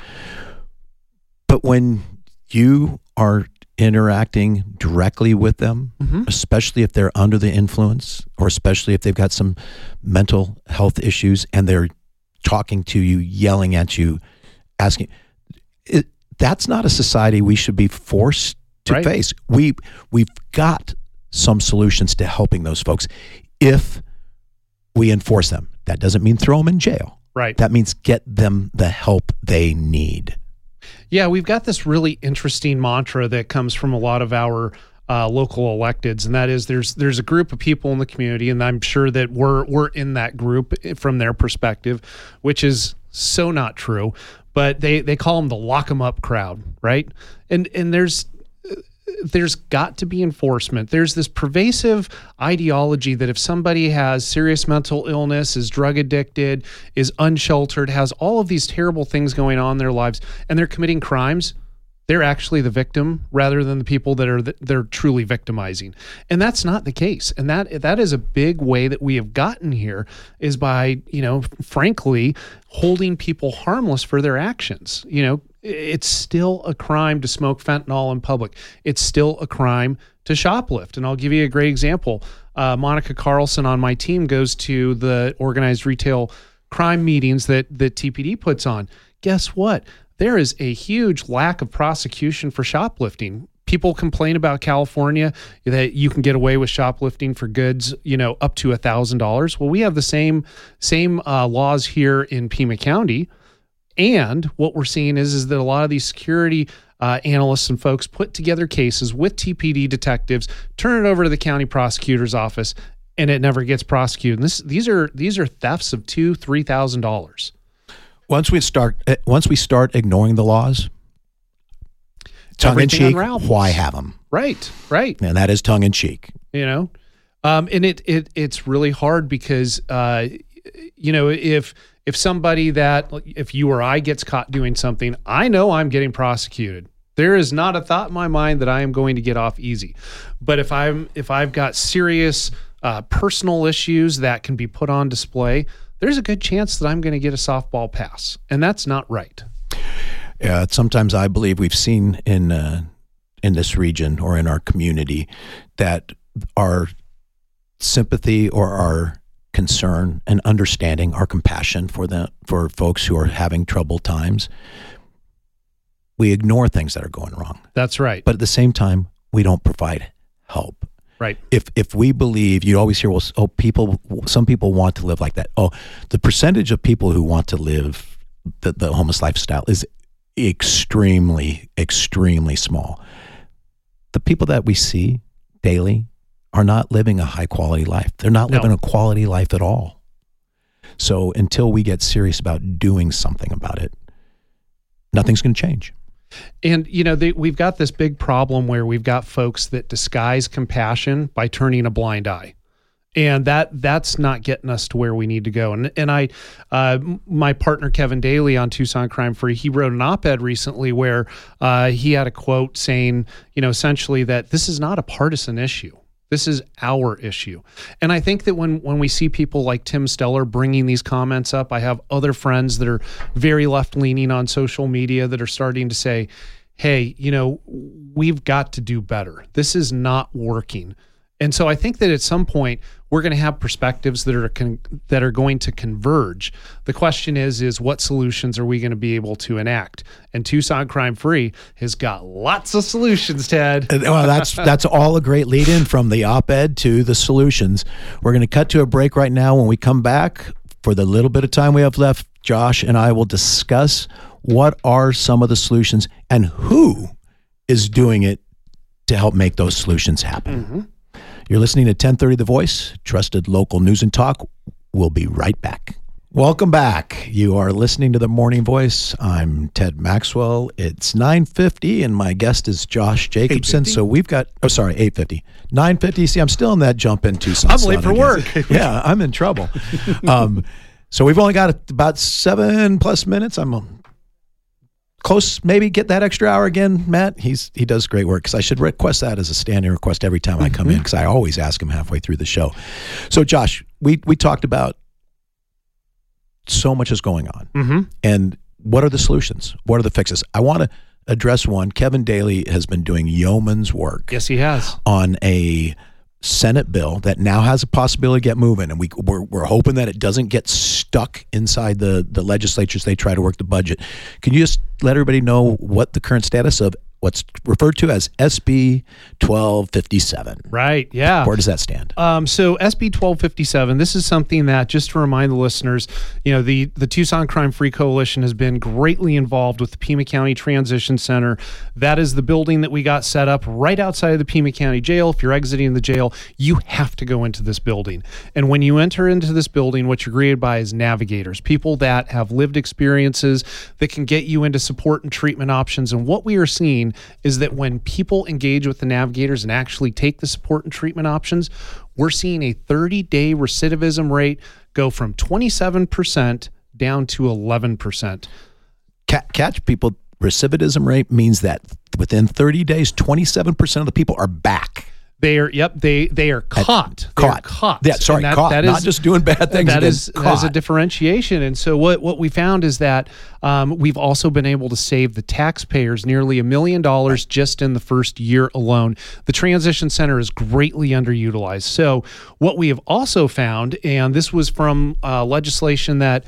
A: But when you are interacting directly with them, especially if they're under the influence, or especially if they've got some mental health issues and they're talking to you, yelling at you, asking, that's not a society we should be forced to face. We've got some solutions to helping those folks if we enforce them. That doesn't mean throw them in jail.
E: Right.
A: That means get them the help they need.
E: Yeah, we've got this really interesting mantra that comes from a lot of our local electeds, and that is there's a group of people in the community, and I'm sure that we're in that group from their perspective, which is so not true. But they call them the lock 'em up crowd, right? And there's got to be enforcement. There's this pervasive ideology that if somebody has serious mental illness, is drug addicted, is unsheltered, has all of these terrible things going on in their lives, and they're committing crimes, they're actually the victim rather than the people that they're truly victimizing. And that's not the case. And that is a big way that we have gotten here, is by, frankly, holding people harmless for their actions. It's still a crime to smoke fentanyl in public. It's still a crime to shoplift. And I'll give you a great example. Monica Carlson on my team goes to the organized retail crime meetings that TPD puts on. Guess what? There is a huge lack of prosecution for shoplifting. People complain about California that you can get away with shoplifting for goods, up to $1,000. Well, we have the same laws here in Pima County. And what we're seeing is that a lot of these security analysts and folks put together cases with TPD detectives, turn it over to the county prosecutor's office, and it never gets prosecuted. And these are thefts of $2,000-$3,000.
A: Once we start ignoring the laws, tongue in cheek, why have them?
E: Right.
A: And that is tongue in cheek.
E: And it's really hard because if somebody if you or I gets caught doing something, I know I'm getting prosecuted. There is not a thought in my mind that I am going to get off easy. But if I've got serious personal issues that can be put on display, there's a good chance that I'm going to get a softball pass, and that's not right.
A: Yeah, sometimes I believe we've seen in this region or in our community that our sympathy or our concern and understanding, our compassion for folks who are having troubled times, we ignore things that are going wrong.
E: That's right.
A: But at the same time, we don't provide help.
E: Right.
A: If we believe, you always hear, some people want to live like that. Oh, the percentage of people who want to live the homeless lifestyle is extremely, extremely small. The people that we see daily are not living a high quality life. They're not living a quality life at all. So until we get serious about doing something about it, nothing's going to change.
E: And, we've got this big problem where we've got folks that disguise compassion by turning a blind eye. And that's not getting us to where we need to go. And my partner, Kevin Daly on Tucson Crime Free, he wrote an op-ed recently where he had a quote saying, essentially that this is not a partisan issue. This is our issue. And I think that when we see people like Tim Steller bringing these comments up, I have other friends that are very left-leaning on social media that are starting to say, hey, we've got to do better. This is not working. And so I think that at some point we're going to have perspectives that are going to converge. The question is what solutions are we going to be able to enact? And Tucson Crime Free has got lots of solutions, Ted.
A: Well, that's all a great lead-in from the op-ed to the solutions. We're going to cut to a break right now. When we come back, for the little bit of time we have left, Josh and I will discuss what are some of the solutions and who is doing it to help make those solutions happen. Mm-hmm. You're listening to 1030 The Voice, trusted local news and talk. We'll be right back. Welcome back. You are listening to The Morning Voice. I'm Ted Maxwell. It's 9:50, and my guest is Josh Jacobson.
B: 8:50?
A: So we've got, 8:50. 9:50. See, I'm still in that jump in Tucson.
E: I'm late for work.
A: Yeah, I'm in trouble. So we've only got about 7+ minutes. I'm close, maybe get that extra hour again, Matt. He does great work, because I should request that as a standing request every time I come in, because I always ask him halfway through the show. So Josh, we talked about so much is going on, and what are the solutions? What are the fixes? I want to address one. Kevin Daly has been doing yeoman's work.
E: Yes, he has.
A: On a Senate bill that now has a possibility to get moving, and we're hoping that it doesn't get stuck inside the legislature as they try to work the budget. Can you just let everybody know what the current status of what's referred to as SB 1257?
E: Right, yeah.
A: Where does that stand?
E: So SB 1257, this is something that, just to remind the listeners, the Tucson Crime Free Coalition has been greatly involved with the Pima County Transition Center. That is the building that we got set up right outside of the Pima County Jail. If you're exiting the jail, you have to go into this building. And when you enter into this building, what you're greeted by is navigators, people that have lived experiences that can get you into support and treatment options. And what we are seeing is that when people engage with the navigators and actually take the support and treatment options, we're seeing a 30-day recidivism rate go from 27% down to 11%.
A: Catch people, recidivism rate means that within 30 days, 27% of the people are back.
E: They are caught. They are caught.
A: Yeah, sorry, caught.
E: That is,
A: not just doing bad things.
E: That is a differentiation. And so what we found is that we've also been able to save the taxpayers nearly $1 million just in the first year alone. The transition center is greatly underutilized. So what we have also found, and this was from legislation that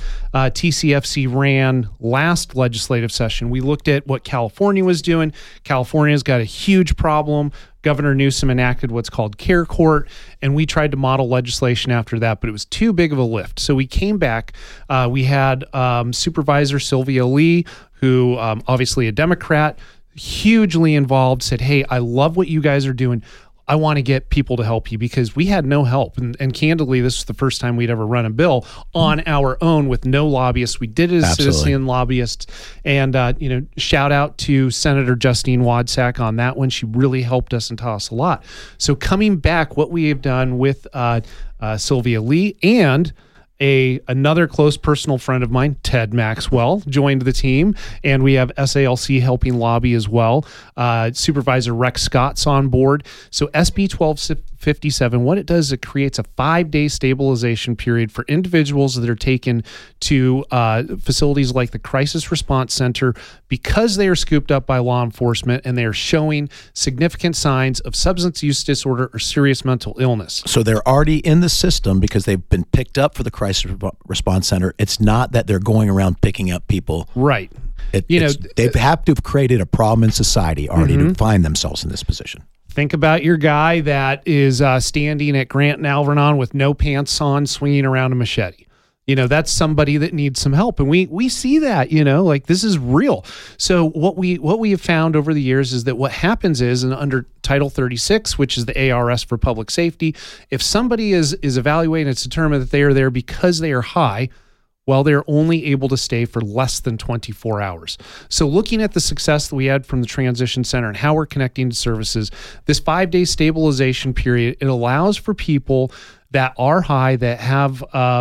E: TCFC ran last legislative session, we looked at what California was doing. California's got a huge problem. Governor Newsom enacted what's called Care Court, and we tried to model legislation after that, but it was too big of a lift. So we came back. We had Supervisor Sylvia Lee, who obviously a Democrat, hugely involved, said, hey, I love what you guys are doing. I want to get people to help you, because we had no help. And candidly, this was the first time we'd ever run a bill on our own with no lobbyists. We did it as citizen lobbyists. And, shout out to Senator Justine Wadsack on that one. She really helped us and taught us a lot. So coming back, what we have done with Sylvia Lee and another close personal friend of mine, Ted Maxwell, joined the team, and we have SALC helping lobby as well. Supervisor Rex Scott's on board. So SB 1257, what it does is it creates a 5-day stabilization period for individuals that are taken to facilities like the Crisis Response Center because they are scooped up by law enforcement and they are showing significant signs of substance use disorder or serious mental illness.
A: So they're already in the system because they've been picked up for the Crisis Response Center. It's not that they're going around picking up people.
E: Right.
A: They have to have created a problem in society already to find themselves in this position.
E: Think about your guy that is standing at Grant and Alvernon with no pants on, swinging around a machete. That's somebody that needs some help. And we see that, this is real. So what we have found over the years is that what happens is, and under Title 36, which is the ARS for public safety, if somebody is evaluated and it's determined that they are there because they are high, well, they're only able to stay for less than 24 hours. So looking at the success that we had from the Transition Center and how we're connecting to services, this 5-day stabilization period, it allows for people that are high, that have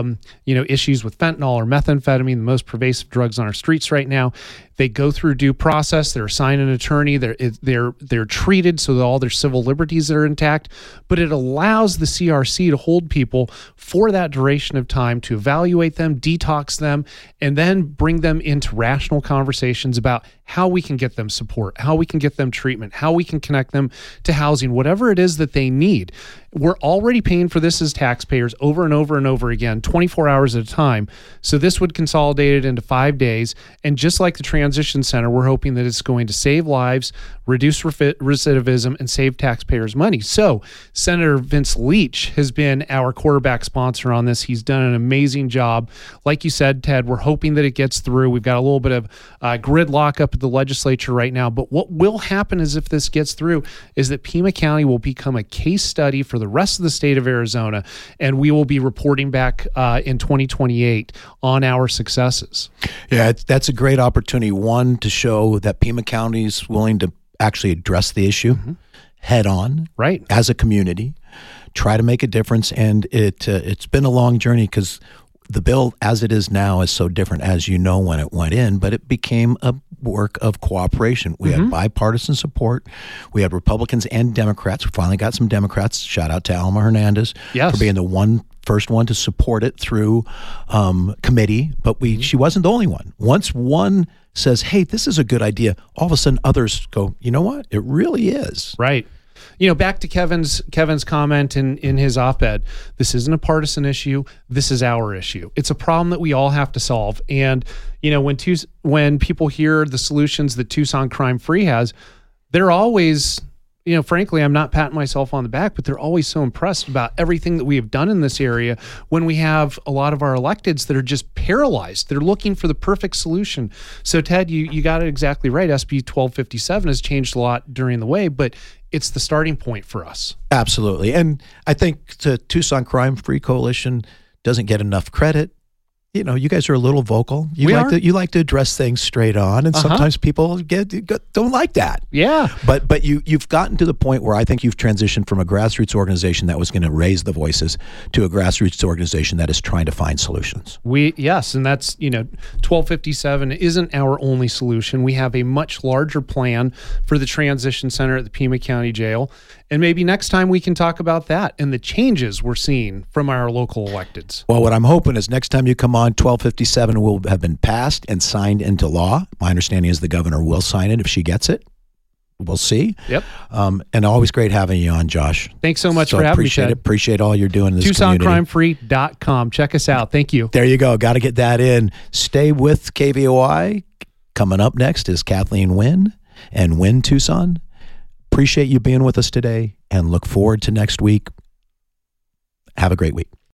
E: issues with fentanyl or methamphetamine, the most pervasive drugs on our streets right now. They go through due process. They're assigned an attorney. They're treated so that all their civil liberties are intact. But it allows the CRC to hold people for that duration of time, to evaluate them, detox them, and then bring them into rational conversations about how we can get them support, how we can get them treatment, how we can connect them to housing, whatever it is that they need. We're already paying for this as taxpayers over and over and over again, 24 hours at a time. So this would consolidate it into 5 days. And just like the Transition Center, we're hoping that it's going to save lives, reduce recidivism, and save taxpayers money. So Senator Vince Leach has been our quarterback sponsor on this. He's done an amazing job. Like you said, Ted, we're hoping that it gets through. We've got a little bit of gridlock up at the legislature right now. But what will happen is, if this gets through, is that Pima County will become a case study for the rest of the state of Arizona, and we will be reporting back in 2028 on our successes.
A: Yeah, that's a great opportunity. One, to show that Pima County is willing to actually address the issue head on,
E: Right.
A: as a community, try to make a difference. And it's been a long journey, because the bill as it is now is so different, as you know, when it went in, but it became a work of cooperation. We had bipartisan support. We had Republicans and Democrats. We finally got some Democrats. Shout out to Alma Hernandez for being the first one to support it through committee. But she wasn't the only one. Once one says, hey, this is a good idea, all of a sudden others go, you know what? It really is.
E: Right. Back to Kevin's comment in his op-ed, this isn't a partisan issue. This is our issue. It's a problem that we all have to solve. And, when people hear the solutions that Tucson Crime Free has, they're always, frankly, I'm not patting myself on the back, but they're always so impressed about everything that we have done in this area, when we have a lot of our electeds that are just paralyzed. They're looking for the perfect solution. So, Ted, you got it exactly right. SB 1257 has changed a lot during the way, but it's the starting point for us.
A: Absolutely. And I think the Tucson Crime Free Coalition doesn't get enough credit. You guys are a little vocal. You like to address things straight on, and sometimes people don't like that.
E: Yeah.
A: But you've gotten to the point where I think you've transitioned from a grassroots organization that was going to raise the voices to a grassroots organization that is trying to find solutions.
E: Yes, and that's 1257 isn't our only solution. We have a much larger plan for the transition center at the Pima County Jail, and maybe next time we can talk about that and the changes we're seeing from our local electeds.
A: Well, what I'm hoping is next time you come on, 1257 will have been passed and signed into law. My understanding is the governor will sign it if she gets it. We'll see.
E: Yep.
A: And always great having you on, Josh.
E: Thanks so much for having me, Ted.
A: Appreciate all you're doing in this community.
E: TucsonCrimeFree.com. Check us out. Thank you.
A: There you go. Got to get that in. Stay with KVOI. Coming up next is Kathleen Wynn and Wynn Tucson. Appreciate you being with us today and look forward to next week. Have a great week.